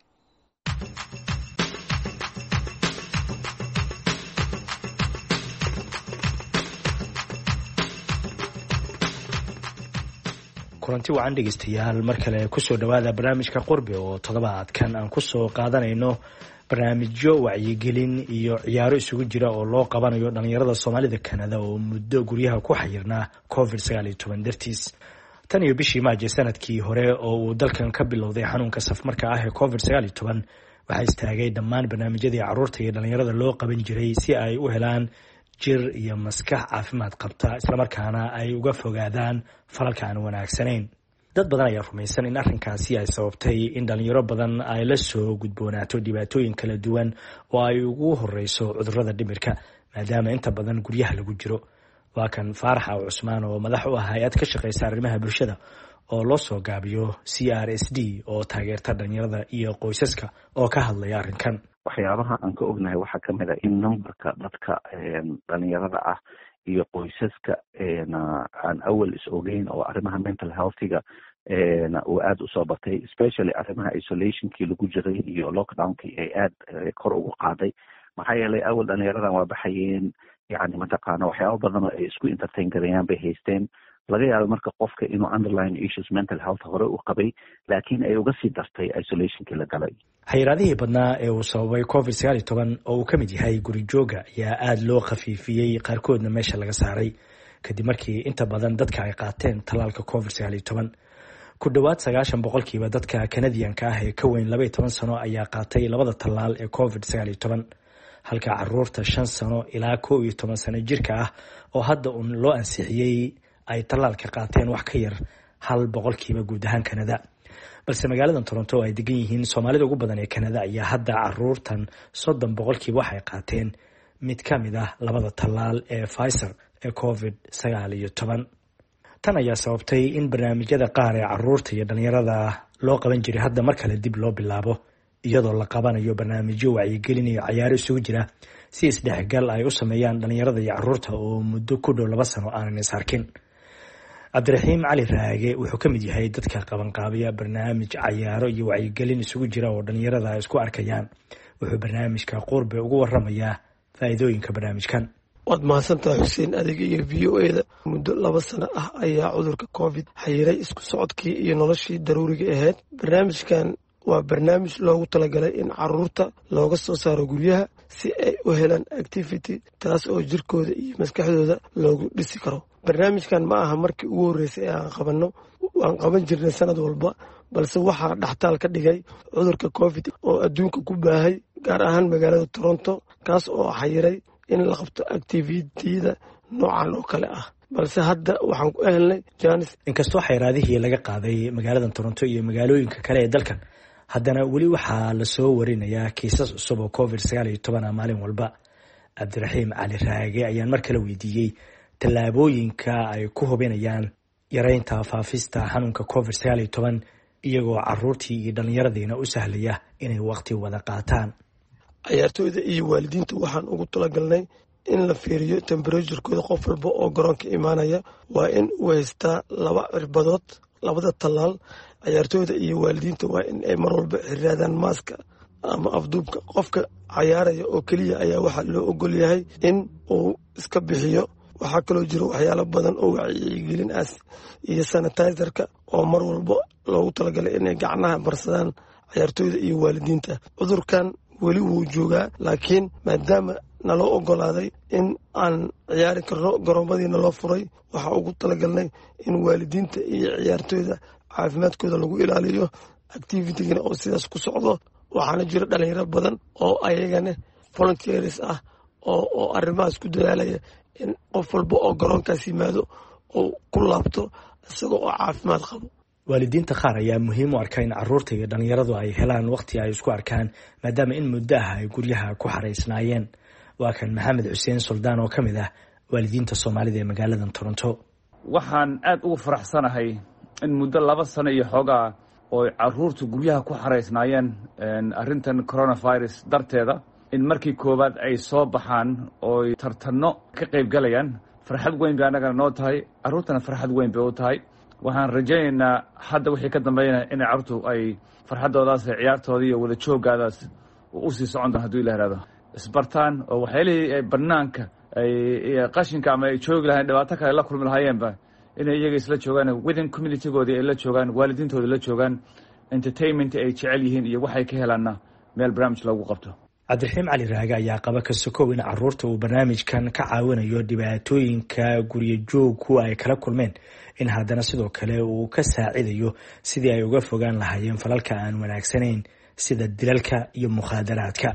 kulanti wacan dhegeystayaal mar kale ku soo dhowaada barnaamijka qurbe oo toddobaadkan aan ku soo qaadanayno barnaamijyo wacyigelin iyo ciyaaro isugu jira oo loo qabanayo dhalinyarada Soomaalida Kanada oo muddo guryaha ku xayirnaa COVID-19 dartiis. tan iyo bishii Maajo sanadkii hore oo uu dalkan ka bilowday xanuunka safmarka ah ee COVID-19 waxaa istaagay dhammaan barnaamijyadii carruurta iyo dhalinyarada loo qaban jiray si ay u helaan jir iyo maskax caafimaad qabta islamarkaana ay uga fogaadaan falalka aan wanaagsanayn. dad badan ayaa rumaysan in arrinkaasi ay sababtay in dhalinyaro badan ay la soo gudboonaato dhibaatooyin kala duwan oo ay ugu horeyso cudurrada dhimirka maadaama inta badan guryaha lagu jiro. waa kan Faarax Aw Cusmaan oo madax u ah hay'ad ka shaqeysa arrimaha bulshada oo loo soo gaabiyo CRSD oo taageerta dhalinyarada iyo qoysaska oo ka hadlaya arrinkan. waxyaabaha aan ka ognahay waxaa ka mid ah in numberka dadka dhalinyarada ah iyo qoysaska aan awal is ogeyn oo arrimaha mental healthiga uu aada usoo batay, especially arrimaha isolationkii lagu jiray iyo lockdownkii ay aada kor ugu qaaday. maxaa yeelay awal dhalinyaradan waa baxayeen, yani mataqaana waxyaaba badan oo ay isku entertain garayaan bay haysteen. laga yaabo marka qofka inuu underlying issues mental health hore u qabay, laakiin ay uga sii dartay isolationkii la galay. xayiraadihii badnaa ee uu sababay COVID-19 oo uu ka mid yahay guri jooga ayaa aada loo khafiifiyey, qaarkoodna meesha laga saaray kadib markii inta badan dadka ay qaateen tallaalka COVID-19. ku dhowaad 90% dadka Canadian-ka ah ee ka weyn 12 sano ayaa qaatay labada tallaal ee COVID-19, halka caruurta 5 sano ilaa 11 sano jirka ah oo hadda loo ansixiyey ay tallaalka qaateen wax ka yar 1% guud ahaan Canada. balse magaalada Toronto ay degan yihiin Soomaalida ugu badan ee Canada ayaa hadda caruurtan 30% waxay qaateen mid ka mid ah labada tallaal ee Pfizer ee COVID-19. tan ayaa sababtay in barnaamijyada qaar ee caruurta iyo dhalinyarada loo qaban jiray hadda mar kale dib loo bilaabo, iyadoo la qabanayo barnaamijyo wacyigelin iyo ciyaaro isugu jira si isdhexgal ay u sameeyaan dhalinyarada iyo caruurta oo muddo ku dhow 2 sano aanan is arkin. Cabdiraxiim Cali Raage wuxuu ka mid yahay dadka qabanqaabiya barnaamij ciyaaro iyo wacyigelin isugu jira oo dhalinyarada ay isku arkayaan. wuxuu barnaamijka Qurbe ugu waramayaa faa'iidooyinka barnaamijkan. waad mahadsantahay Xuseen. adiga iyo VOA-da muddo 2 sano ah ayaa cudurka COVID xayiray isku socodkii iyo noloshii daruuriga ahayd. barnaamijkan waa barnaamij loogu talagalay in caruurta looga soo saaro guryaha si ay u helaan activity taas oo jirkooda iyo maskaxdooda loogu dhisi karo. barnaamijkan ma aha markii ugu horeysay aan qabanno, waan qaban jirnay sanad walba, balse waxaa dhaxtaal ka dhigay cudurka COVID oo adduunka ku baahay, gaar ahaan magaalada Toronto, kaas oo xayiray in la qabto activity-da noocan oo kale ah. balse hadda waxaan ku helnay jaanis. inkastoo xayiraadihii laga qaaday magaalada Toronto iyo magaalooyinka kale ee dalkan, haddana weli waxaa la soo warinayaa kiisas cusub oo COVID-19 maalin walba. Cabdiraxiim Cali Raage ayaan mar kale weydiiyey tallaabooyinka ay ku hubinayaan yareynta faafista xanuunka COVID-19 iyagoo caruurtii iyo dhallinyaradiina u sahlaya inay waqti wada qaataan. ciyaartooyda iyo waalidiinta waxaan ugu talagalnay in la fiiriyo temperature-kooda qof walba oo garoonka imaanaya waa in uu haystaa 2 cirbadood, 2 tallaal. ciyaartooyda iyo waalidiinta waa in ay mar walba xiraadaan maaska ama afduubka. qofka cayaaraya oo keliya ayaa waxaa loo ogol yahay in uu iska bixiyo. waxaa kaloo jira waxyaalo badan oo wacyigelin ah iyo sanitizerka oo mar walba loogu talagalay inay gacnaha marsadaan ciyaartooyda iyo waalidiinta. cudurkan weli wuu joogaa, laakiin maadaama naloo ogolaaday in aan ciyaari karno, garoomadiina loo furay, waxaa ugu talagalnay in waalidiinta iyo ciyaartooyda caafimaadkooda lagu ilaaliyo, activity-gana oo sidaas ku socdo. waxaana jira dhalinyaro badan oo ayagana volunteers ah oo arrimahaas ku dadaalaya in qof walba oo garoonkaas yimaado oo ku laabto isagoo oo caafimaad qabo. waalidiinta qaar ayaa muhiim u arka in caruurta iyo dhalinyaradu ay helaan waqti ay isku arkaan maadaama in muddo ah ay guryaha ku xaraysnaayeen. waa kan Maxamed Xuseen Soldaan oo ka mid ah waalidiinta Soomaalida ee magaalada Toronto. waxaan aad ugu faraxsanahay in muddo 2 sano iyo xoogaa oo caruurtu guryaha ku xaraysnaayeen arrintan coronavirus darteeda, in markii koowaad ay soo baxaan oo tartanno ka qayb galayaan. farxad weyn bay annagana noo tahay, caruurtana farxad weyn bay u tahay. waxaan rajaynaynaa hadda wixii ka dambeynaya in caruurtu ay farxaddoodaas, ciyaartooda iyo wada jooggaadaas u sii socon doon hadduu ilaah ihahdo. isbartaan oo waxyaalihii ay bannaanka ay qashinka ama ay joogi lahayn dhibaato kale la kulmi lahaayeenba inay iyaga isla joogaan, within communitygoodii ay la joogaan, waalidiintooda la joogaan, entertainment ay jecel yihiin iyo waxay ka helaanna meel barnaamij loogu qabto. Cabdiraxiim Cali Raage ayaa qaba ka sokow in caruurta uu barnaamijkan ka caawinayo dhibaatooyinka guryo joogku ay kala kulmeen, in haddana sidoo kale uu ka saacidayo sidii ay uga fogaan lahaayeen falalka aan wanaagsanayn sida dilalka iyo mukhaadaraadka.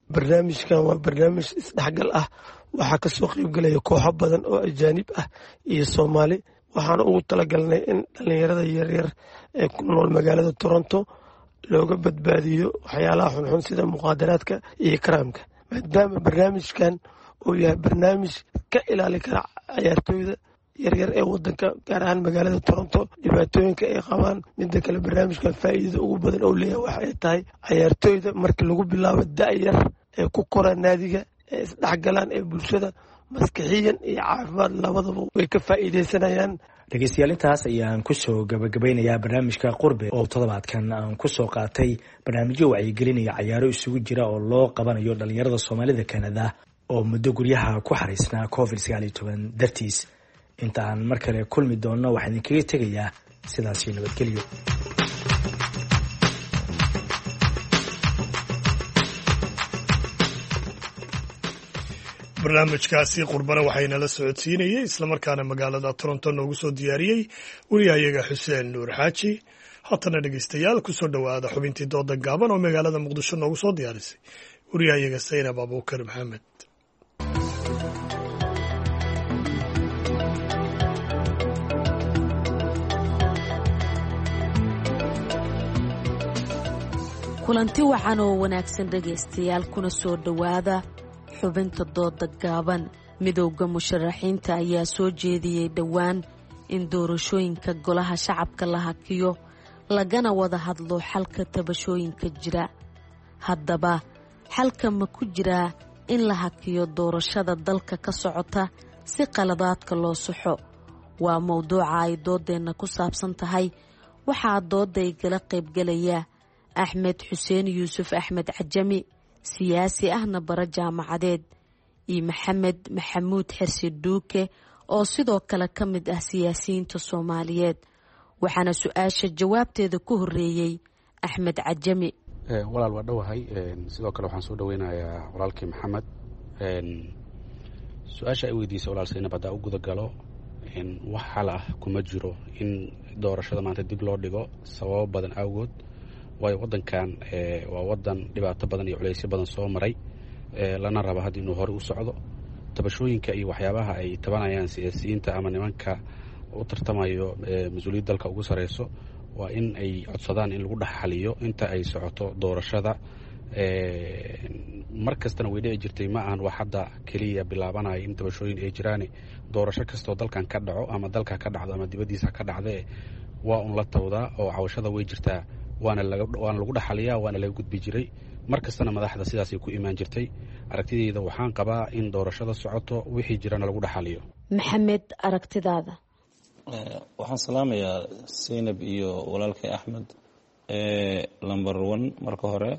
barnaamijkan waa barnaamij isdhexgal ah waxaa ka soo qaybgelaya kooxo badan oo ajaanib ah iyo soomaali waxaana ugu talagalnay in dhallinyarada yaryar ee ku nool magaalada Toronto looga badbaadiyo waxyaalaha xunxun sida muqaadaraadka iyo karaamka maadaama barnaamijkan uu yahay barnaamij ka ilaali kara ciyaartooyda yaryar ee wadanka gaar ahaan magaalada Toronto dhibaatooyinka ay qabaan midda kale barnaamijkan faa'iidada ugu badan oo leeyahay waxa ay tahay ciyaartooyda markii lagu bilaabo da'yar ee ku kora naadiga ee isdhexgalaan ee bulshada maskaxiyan iyo caafimaad labadaba way ka faa'iideysanayaan. dhegeystayaal intaas ayaan kusoo gabagabeynayaa barnaamijka qurbe oo toddobaadkan aan kusoo qaatay barnaamijyo wacyigelinaya cayaaro isugu jira oo loo qabanayo dhalinyarada Soomaalida Canada oo muddo guryaha ku xariisnaa COVID-19 dartiis. inta aan mar kale kulmi doonno waxaan idinkaga tegayaa sidaas nabadgelyo. barnaamijkaasi qurbana waxayna la socodsiinayay islamarkaana magaalada Toronto noogu soo diyaariyey wariyahayaga Xuseen Nuur Xaaji. haatana dhegeystayaal kusoo dhowaada xubintii dooda gaaban oo magaalada Muqdisho noogu soo diyaarisay wariyahayaga Saynab Abuukar Maxamed. kulanti wacan oo wanaagsan dhegaystayaal kuna soo dhowaada xubinta dooda gaaban. midowda musharaxiinta ayaa soo jeediyey dhowaan in doorashooyinka golaha shacabka la hakiyo lagana wada hadlo xalka tabashooyinka jira. haddaba xalka ma ku jiraa in la hakiyo doorashada dalka ka socota si qaladaadka loo saxo? waa mowduuca ay doodeenna ku saabsan tahay. waxaa dooda igala qaybgelaya axmed xuseen yuusuf axmed cajami, siyaasi ahna bara jaamacadeed, iyo maxamed maxamuud xirsi dhuuke oo sidoo kale ka mid ah siyaasiyiinta Soomaaliyeed. waxaana su-aasha jawaabteeda ku horeeyey axmed cajami. walaal waa dhowahay, sidoo kale waxaan soo dhaweynayaa walaalkii maxamed. su-aasha ay weydiisay walaal Saynab haddaa u guda galo, wax xal ah kuma jiro in doorashada maanta dib loo dhigo sababo badan awgood. waayo wadankan waa wadan dhibaato badan iyo culaysyo badan soo maray, lana rabo hadda inuu hore u socdo. tabashooyinka iyo waxyaabaha ay tabanayaan siyaasiyiinta ama nimanka u tartamayo mas-uuliyad dalka ugu sareyso waa in ay codsadaan in lagu dhexxaliyo inta ay socoto doorashada. mar kastana way dhici jirtay, ma ahan wax hadda keliya bilaabanaya in tabashooyin ay jiraan. doorasho kastoo dalkan ka dhaco ama dalka ka dhacdo ama dibaddiisa ka dhacde waa un la tawdaa oo cawashada way jirtaa, waana lagu dhaxaliyaa, waana laga gudbi jiray. mar kastana madaxda sidaasay ku imaan jirtay. aragtidayda waxaan qabaa in doorashada socoto wixii jirana lagu dhaxaliyo. maxamed, aragtidaada? waxaan salaamayaa Saynab iyo walaalkay Axmed. lambar 1 marka hore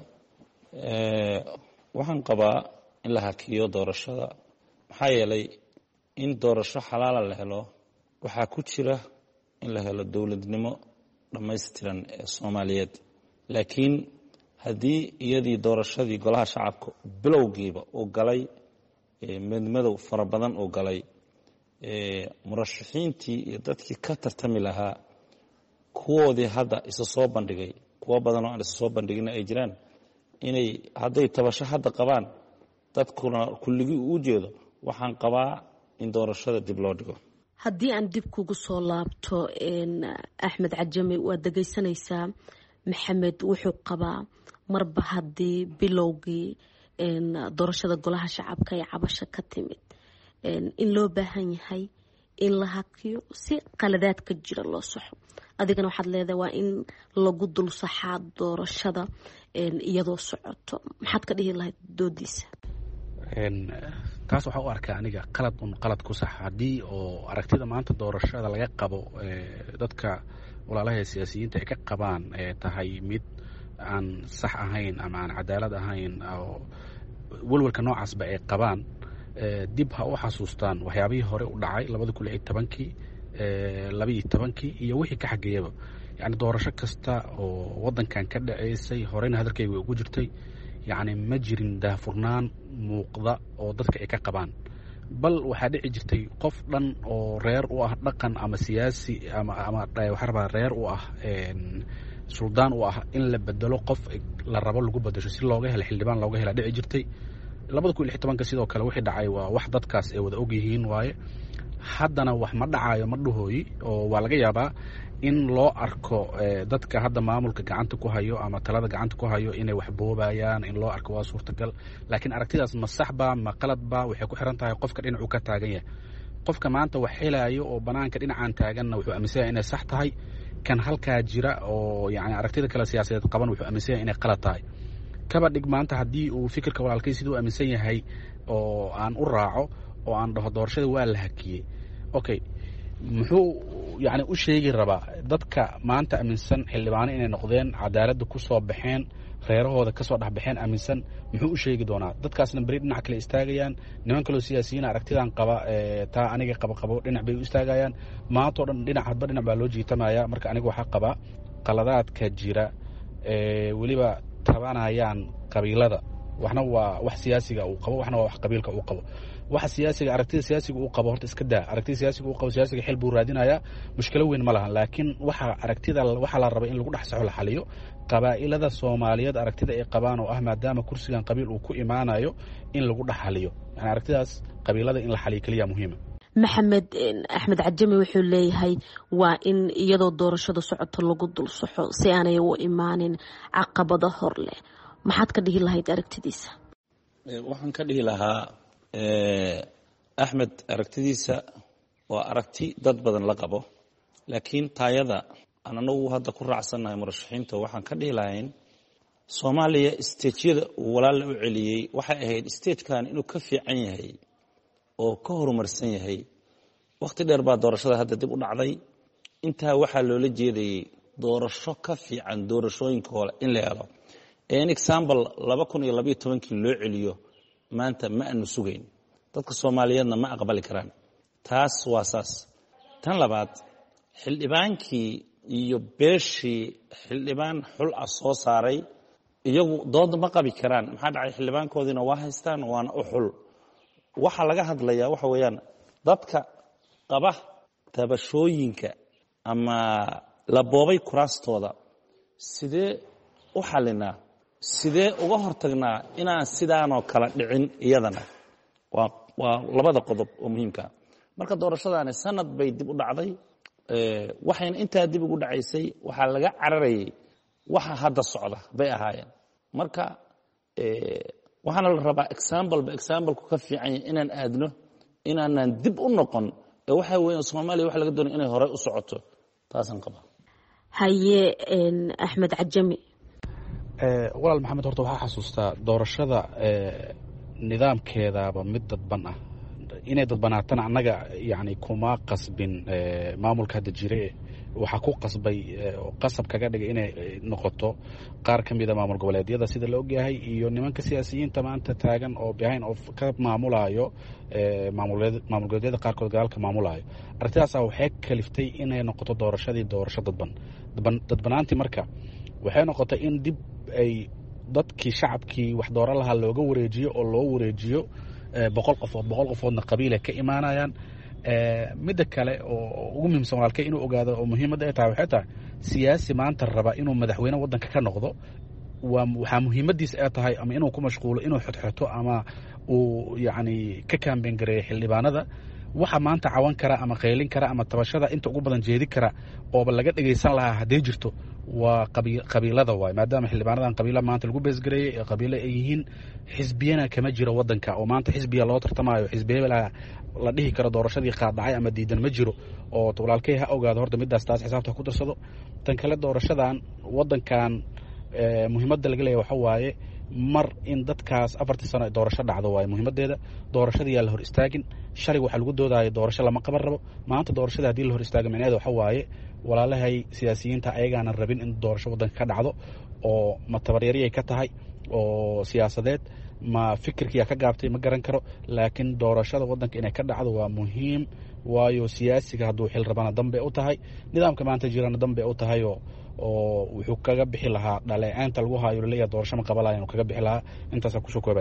waxaan qabaa in la hakiyo doorashada, maxaa yeelay in doorasho xalaala la helo waxaa ku jira in la helo dowladnimo dhammaystiran ee Soomaaliyeed. laakiin haddii iyadii doorashadii golaha shacabka bilowgiiba uu galay midmadow fara badan uu galay, murashaxiintii iyo dadkii ka tartami lahaa kuwoodii hadda isa soo bandhigay, kuwo badan oo aan isa soo bandhigina ay jiraan, inay hadday tabasho hadda qabaan dadkuna kulligii uu jeedo, waxaan qabaa in doorashada dib loo dhigo. haddii aan dib kugu soo laabto axmed cajami, waad dhegaysanaysaa. maxamed wuxuu qabaa marba haddii bilowgii doorashada golaha shacabka ay cabasho ka timid in loo baahan yahay in la hakiyo si qaladaadka jira loo saxo. adigana waxaad leedahay waa in lagu dul saxaa doorashada iyadoo socoto. maxaad ka dhihi lahayd doodiisa? taas waxaa u arkaa aniga qalad ku sax. haddii oo aragtida maanta doorashada laga qabo dadka walaalaha siyaasiyiinta ay ka qabaan tahay mid aan sax ahayn ama aan cadaalad ahayn, oo walwalka noocaasba ay qabaan, dib ha u xasuustaan waxyaabihii hore u dhacay 2012 iyo wixii ka xageeyaba. yani doorasho kasta oo wadankan ka dhaceysay horeyna hadalkayga way ugu jirtay, yani ma jirin daahfurnaan muuqda oo dadka ay ka qabaan. bal waxaa dhici jirtay qof dhan oo reer u ah dhaqan ama siyaasi ama waxaa rabaa reer u ah suldaan u ah in la bedelo qof la rabo lagu bedesho si looga helo xildhibaan looga hela dhici jirtay 2016 sidoo kale wixii dhacay waa wax dadkaas ay wada og yihiin waaye haddana wax ma dhacayo ma dhahooyi oo waa laga yaabaa in loo arko dadka hadda maamulka gacanta ku hayo ama talada gacanta ku hayo inay wax boobayaan in loo arko waa suurtagal laakiin aragtidaas ma saxba ma qaladba waxay ku xiran tahay qofka dhinacuu ka taagan yahay qofka maanta wax helayo oo banaanka dhinacaan taaganna wuxuu aaminsan yahay inay sax tahay kan halkaa jira oo yani aragtida kale siyaasadeed qaban wuxuu aaminsan yahay inay qalad tahay kaba dhig maanta haddii uu fikirka walaalkay siduu aaminsan yahay oo aan u raaco oo aan dhaho doorashada waa la hakiyey okay muxuu yani u sheegi rabaa dadka maanta aaminsan xildhibaano inay noqdeen cadaaladda ku soo baxeen reerahooda ka soo dhexbaxeen aaminsan muxuu u sheegi doonaa dadkaasna beri dhinac kale istaagayaan niman kaloo siyaasiyiin aragtidan qaba taa aniga qabo dhinac bay u istaagayaan maantoo dhan dhinac hadba dhinac baa loo jiitamaya marka aniga waxaa qaba qaladaadka jira weliba tabanayaan qabiilada waxna waa wax siyaasiga uu qabo waxna waa wax qabiilka uu qabo waxa siyaasiga aragtida siyaasiga uu qabo horta iska daa aragtida siyaasiga uu qabo siyaasiga xil buu raadinayaa mushkilo weyn ma lahan laakiin waxa aragtida waxa la raba in lagu dhex saxo la xaliyo qabaa'ilada Soomaaliyeed aragtida ay qabaan oo ah maadaama kursigan qabiil uu ku imaanayo in lagu dhex xaliyo yani aragtidaas qabiilada in la xaliyo kaliya muhiim maxamed axmed cajami wuxuu leeyahay waa in iyadoo doorashada socoto lagu dul saxo si aanay u imaanin caqabado hor leh maxaad ka dhigi lahayd aragtidiisa waxaan ka dhigi lahaa axmed aragtidiisa waa aragti dad badan la qabo laakiin taayada aan anagu hadda ku raacsannahay murashaxiinta waxaan ka dhihi lahayn Soomaaliya stageyada uu walaal u celiyay waxay ahayd stagekan inuu ka fiican yahay oo ka horumarsan yahay waqti dheer baa doorashada hadda dib u dhacday intaa waxaa loola jeedayay doorasho ka fiican doorashooyinka hore in la helo example 2012 loo celiyo maanta ma aanu sugayn dadka Soomaaliyeedna ma aqbali karaan taas waa saas tan labaad xildhibaankii iyo beeshii xildhibaan xul ah soo saaray iyagu dood ma qabi karaan maxaa dhacay xildhibaankoodina waa haystaan waana u xul waxa laga hadlayaa waxa weeyaan dadka qaba tabashooyinka ama la boobay kuraastooda sidee u xalinaa sidee uga hortagnaa inaan sidaanoo kala dhicin iyadana waa labada qodob oo muhiimka marka doorashadaani sanad bay dib u dhacday waxayna intaa dib ugu dhacaysay waxaa laga cararayay waxa hadda socda bay ahaayeen marka waxaana la rabaa example-ku ka fiican yahay inaan aadno inaanan dib u noqon ee waxa weeyaan Soomaaliya waxa laga doonay inay hore u socoto taasan qaba haye axmed cajami walaal maxamed horta waxaa xasuustaa doorashada nidaamkeedaba mid dadban ah inay dadbanaatana annaga yani kuma qasbin maamulka hadda jire waxaa ku qasbay qasab kaga dhigay inay noqoto qaar ka mida maamul goboleedyada sida la ogyahay iyo nimanka siyaasiyiinta maanta taagan oo behind of ka maamulayo maamul goboleedyada qaarkood gaalka maamulayo arrintaas waxay kaliftay inay noqoto doorashadii doorasho dadbanaantii marka waxay noqotay in dib ay dadkii shacabkii wax dooran lahaa looga wareejiyo oo loo wareejiyo 100 qofoodna qabiil ay ka imaanayaan midda kale oo ugu muhiimsan walaalkay inuu ogaado oo muhiimadda ay tahay waxay tahay siyaasi maanta raba inuu madaxweyne waddanka ka noqdo waxaa muhiimadiisa ay tahay ama inuu ku mashquulo inuu xodxoto ama uu yacni ka kaambeyn gareeyo xildhibaanada waxa maanta cawan kara ama qaylin kara ama tabashada inta ugu badan jeedi kara ooba laga dhagaysan lahaa hadday jirto waa qabiilada waay maadaama xildhibaanadan qabiila maanta lagu beesgareeyey ee qabiilo ay yihiin xisbiyana kama jiro waddanka oo maanta xisbiya loo tartamayo xisbiya la dhihi karo doorashadii qaadacay ama diidan ma jiro oo walaalkay ha ogaado horta midaas taas xisaabta ku darsado tan kale doorashadan waddankan muhiimadda laga leeyahay waxa waaye mar in dadkaas 4 sano ay doorasho dhacdo waaye muhiimadeeda doorashada yaa la hor istaagin shalay waxa lagu doodaayo doorasho lama qaban rabo maanta doorashada hadii la hor istaago macnaheedu waxa waaye walaalahay siyaasiyiinta ayagaana rabin in doorasho waddanka ka dhacdo oo ma tabaryariyay ka tahay oo siyaasadeed ma fikirkiya ka gaabtay ma garan karo laakiin doorashada waddanka inay ka dhacdo waa muhiim waayo siyaasiga hadduu xil rabana dambe u tahay nidaamka maanta jirana dambe u tahay oo wuxuu kaga bixi lahaa dhaleeceynta lagu haayo laleeyahay doorasho ma qabanayaan kaga bixi lahaa intaasa kusoo koobaya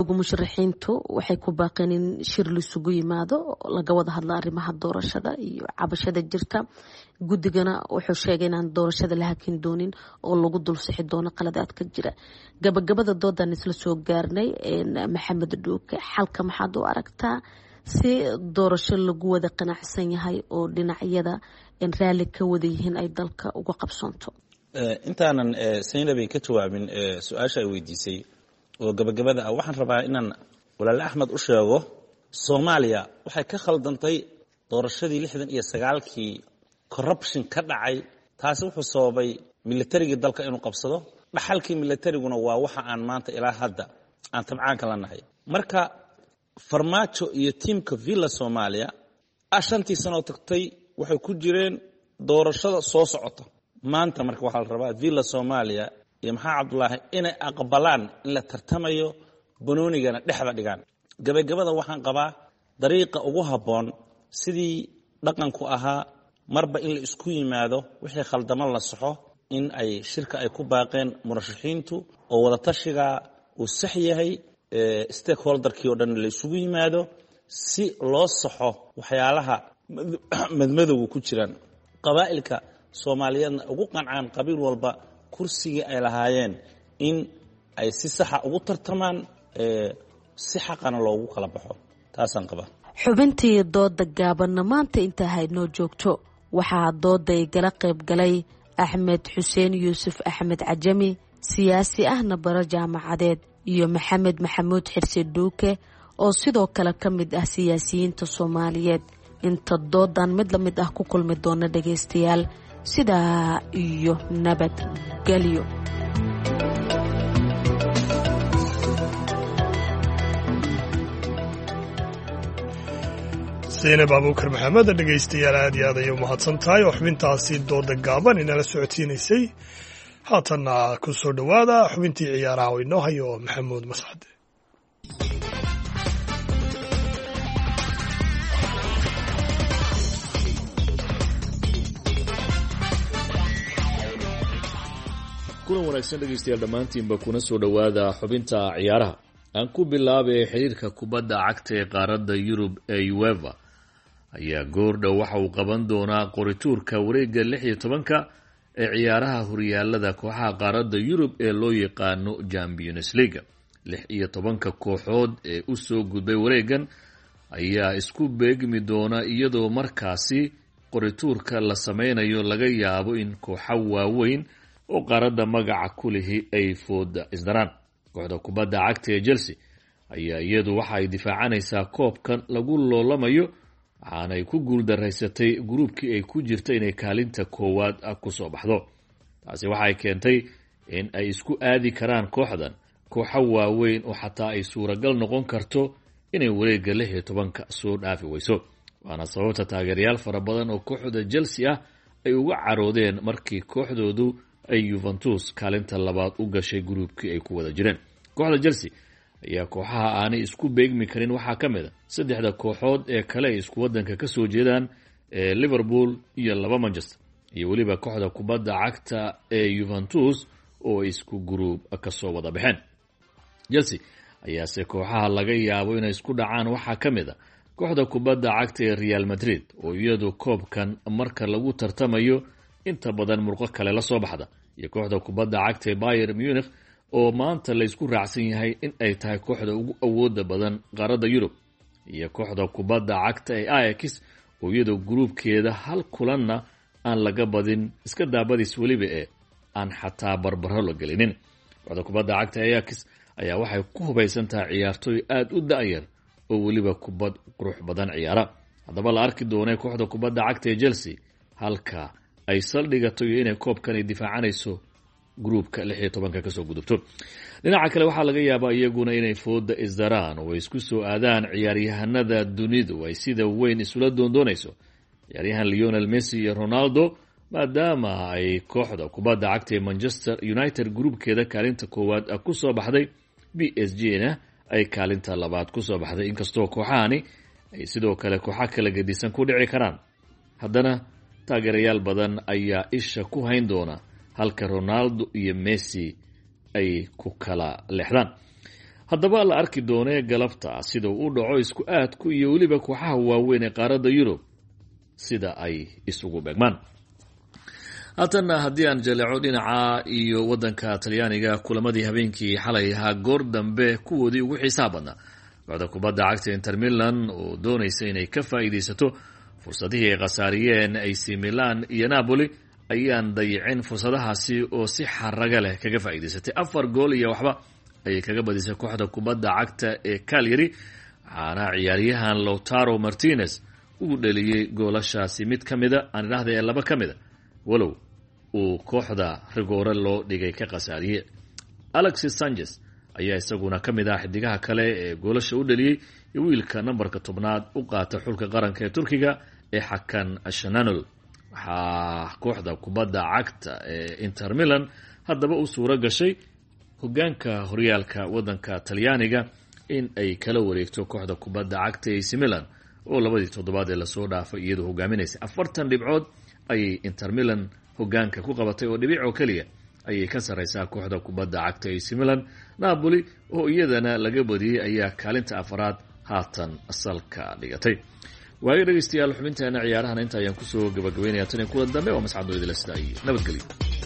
musharaxiintu waxay ku baaqeen in shir lisugu yimaado laga wada hadla arrimaha doorashada iyo cabashada jirta. guddigana wuxuu sheegay inaan doorashada la hakin doonin oo lagu dul sixi doono qaladaadka jira. gabagabada doodan isla soo gaarnay maxamed dhuuke, xalka maxaad u aragtaa si doorasho lagu wada qanacsan yahay oo dhinacyada raalli ka wada yihiin ay dalka uga qabsoonto? intaanan saynabay ka jawaabin su-aasha ay weydiisay oo gabagabada ah, waxaan rabaa inaan walaale axmed u sheego soomaaliya waxay ka khaldantay doorashadii 69kii corruption ka dhacay. taasi wuxuu sababay militarigii dalka inuu qabsado. dhaxalkii militariguna waa waxa aan maanta ilaa hadda aan tabcaanka la nahay. marka farmaajo iyo tiimka villa Soomaaliya 5 sano tagtay waxay ku jireen doorashada soo socota. maanta marka waxaa la rabaa villa Soomaaliya iyo maxaa Cabdullaahi inay aqbalaan in la tartamayo banoonigana dhexda dhigaan. gabagabada waxaan qabaa dariiqa ugu habboon sidii dhaqanku ahaa marba in la isku yimaado wixii khaldamo la saxo, in ay shirka ay ku baaqeen murashaxiintu oo wada tashiga uu sax yahay, stakeholderkii oo dhan la isugu yimaado si loo saxo waxyaalaha madmadowga ku jiraan. qabaa'ilka Soomaaliyeedna ugu qancaan qabiil walba kursigii ay lahaayeen in ay si saxa ugu tartamaan, si xaqana loogu kala baxo. taasaan qabaa. xubintii dooda gaabanna maanta intaa haynoo joogto. waxaa dooda ay gala qayb galay axmed xuseen yuusuf axmed cajami, siyaasi ahna baro jaamacadeed, iyo maxamed maxamuud xirsi dhuuke oo sidoo kale ka mid ah siyaasiyiinta Soomaaliyeed. inta doodan mid la mid ah ku kulmi doona dhagaystayaal, sidaa iyo nabadgelyo. zaynab abuukar maxamed, dhegaystayaal aad iyo aad ayay u mahadsan tahay oo xubintaasi dooda gaaban inala socodsiinaysay. haatanna ku soo dhowaada xubintii ciyaaraha oo inoo hayo maxamuud mascade. kulan wanaagsan dhegaystayaal dhammaantiinba kuna soo dhowaada xubinta ciyaaraha. aan ku bilaabay xiriirka kubadda cagta ee qaaradda Yurub ee UEFA ayaa goordhow waxa uu qaban doonaa qorituurka wareegga 16 ee ciyaaraha horyaalada kooxaha qaaradda Yurub ee loo yaqaano Champions League. 16 kooxood ee u soo gudbay wareeggan ayaa isku beegmi doona, iyadoo markaasi qorituurka la sameynayo laga yaabo in kooxo waaweyn oo qaaradda magaca ku lihi ay fooda isdaraan. kooxda kubadda cagta ee Chelsea ayaa iyadu waxa ay difaacanaysaa koobkan lagu loolamayo, waxaanay ku guuldaraysatay gruubkii ay ku jirta inay kaalinta koowaad ku soo baxdo. taasi waxay keentay in ay isku aadi karaan kooxdan kooxo waaweyn oo xataa ay suuragal noqon karto inay wareegga 16 soo dhaafi weyso. waana sababta taageerayaal fara badan oo kooxda Chelsea ah ay uga caroodeen markii kooxdoodu ay Juventus kaalinta labaad u gashay gruubkii ay ku wada jireen. kooxda Chelsea ayaa kooxaha aanay isku beegmi karin waxaa ka mid ah 3 kooxood ee kale ay isku wadanka ka soo jeedaan ee Liverpool iyo 2 Manchester, iyo weliba kooxda kubadda cagta ee Juventus oo isku gruub ka soo wada baxeen. Chelsea ayaase kooxaha laga yaabo inay isku dhacaan waxaa ka mid ah kooxda kubadda cagta ee Real Madrid oo iyadu koobkan marka lagu tartamayo inta badan murqo kale la soo baxda, iyo kooxda kubadda cagta ee Bayern Munich oo maanta la isku raacsan yahay in ay tahay kooxda ugu awooda badan qaaradda Yurub, iyo kooxda kubadda cagta ee Ajax oo iyadu gruubkeeda hal kulanna aan laga badin, iska daabadis weliba aan xataa barbaro la gelinin. kooxda kubadda cagta ee Ajax ayaa waxay ku hubaysan tahay ciyaartooy aad u da'yar oo weliba kubad qurux badan ciyaara. haddaba la arki doonay kooxda kubadda cagta ee Chelsea halka ay saldhigato iyo inay koobkan ay difaacanayso gruubka 16 ka soo gudubto. dhinaca kale waxaa laga yaabaa iyaguna inay fooda isdaraan oo isku soo aadaan ciyaaryahanada dunidu ay sida weyn isula doondoonayso. ciyaaryahan Lionel Messi iyo Ronaldo, maadaama ay kooxda kubadda cagta ee Manchester United gruubkeeda kaalinta koowaad ku soo baxday, PSG-na ay kaalinta labaad ku soo baxday. inkastoo kooxahani ay sidoo kale kooxo kala gedisan ku dhici karaan, haddana taageerayaal badan ayaa isha ku hayn doona halka Ronaldo iyo Messi ay ku kala leexdaan. haddaba la arki doonee galabta sida uu u dhaco isku aadku iyo weliba kooxaha waaweyn ee qaaradda yurub sida ay isugu beegmaan. haatanna haddii aan jaleeco dhinaca iyo waddanka talyaaniga kulamadii habeenkii xalay ahaa goor dambe kuwoodii ugu xiisaha badnaa. kooxda kubadda cagta Inter Milan oo doonaysa inay ka faa'iidaysato fursadihii ay khasaariyeen AC Milan iyo Napoli ayaan dayicin fursadahaasi oo si xaraga leh kaga faa'iidaysatay. 4 gool iyo waxba ayay kaga badisay kooxda kubadda cagta ee Cagliari, waxaana ciyaaryahan Lautaro Martinez uu dhaliyey goolashaasi mid ka mida aan idhaahday ee 2 ka mida, walow uu kooxda rigoore loo dhigay ka khasaariyey. Alexis Sanchez ayaa isaguna ka mid ah xidigaha kale ee goolasha u dhaliyey iyo wiilka nambarka 10aad u qaata xulka qaranka ee Turkiga ee Hakan Şananol. waxaa kooxda kubadda cagta ee Inter Milan haddaba u suuro gashay hogaanka horyaalka waddanka Talyaaniga in ay kala wareegto kooxda kubadda cagta ee AC Milan oo labadii toddobaad ee lasoo dhaafay iyadoo hogaaminaysay 40 dhibcood ayay Inter Milan hogaanka ku qabatay oo dhibic oo kaliya ayay ka sareysaa kooxda kubadda cagta AC Milan. Napoli oo iyadana laga badiyey ayaa kaalinta 4aad haatan asalka dhigatay. waayo dhegeystayaal xubinteena ciyaarahan inta ayaan kusoo gabagabaynayaa tan kuwa dambe oo mascadoo idila sida iyo nabadgelyo.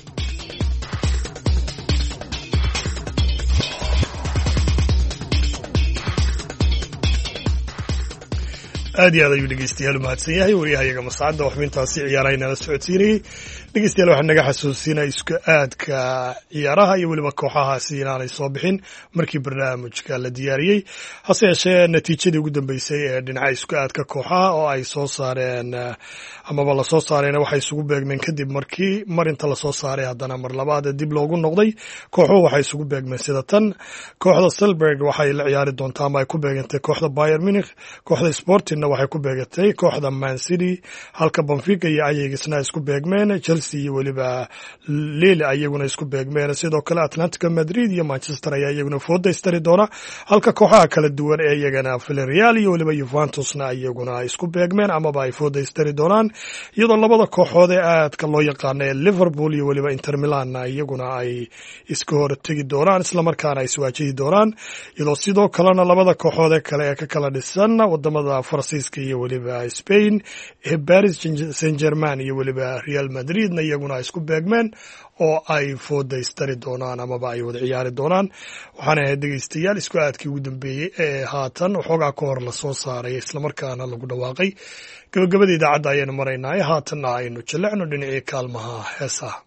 aad iyo aad ayuu dhegeystayaal u mahadsan yahay waryahayaga mascadda oo xubintaasi ciyaaraha inala socodsiinayay. dhegeystayaal waxaan naga xasuusinaya isku aadka ciyaaraha iyo weliba kooxahaasi inaanay soo bixin markii barnaamijka la diyaariyey, hase yeeshee natiijadii ugu dambeysay ee dhinaca isku aadka kooxaha oo ay soo saareen amaba lasoo saareen waxay isugu beegmeen kadib markii marinta lasoo saaray haddana mar labaad dib loogu noqday. kooxuhu waxay isugu beegmeen sida tan: kooxda Salzburg waxay la ciyaari doontaa ama ay ku beegantay kooxda Bayern Munich, kooxda Sporting waxay ku beegatay kooxda Man City, halka Benfica iyo ayagisna isku beegmeen. Chelsea iyo weliba Lille ayaguna isku beegmeen. sidoo kale Atletico Madrid iyo Manchester ayaa iyaguna foodaystari doona, halka kooxaha kala duwan ee iyagana Villarreal iyo weliba Juventusna iyaguna isku beegmeen amaba ay foodaystari doonaan, iyadoo labada kooxood ee aadka loo yaqaano ee Liverpool iyo weliba Inter Milan iyaguna ay iska hor tegi doonaan islamarkaana ay iswaajihi doonaan, iyadoo sidoo kalena labada kooxood ee kale ee ka kala dhisan wadamada Faransiiska iyo weliba Spain ee Paris Saint-Germain iyo weliba Real Madridna iyaguna isku beegmeen oo ay foodaystari doonaan amaba ay wada ciyaari doonaan. waxaana ahayd dhegeystayaal isku aadkii ugu dambeeyey ee haatan waxoogaa ka hor lasoo saaray islamarkaana lagu dhawaaqay. gabagabada idaacadda ayaynu maraynaa, haatanna aynu jillicno dhinacii kaalmaha heesaha.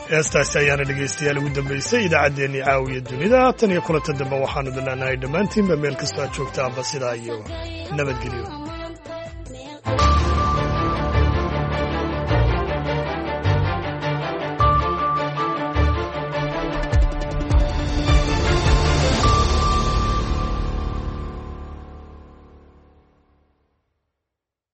heestaasi ayaana dhegaystayaal ugu dambaysay idaacaddeenii caawiya dunida tan iyo kulanta dambe waxaanu dilanahay dhammaantiinba meel kastoo aad joogtaanba sidaa iyo nabadgelyo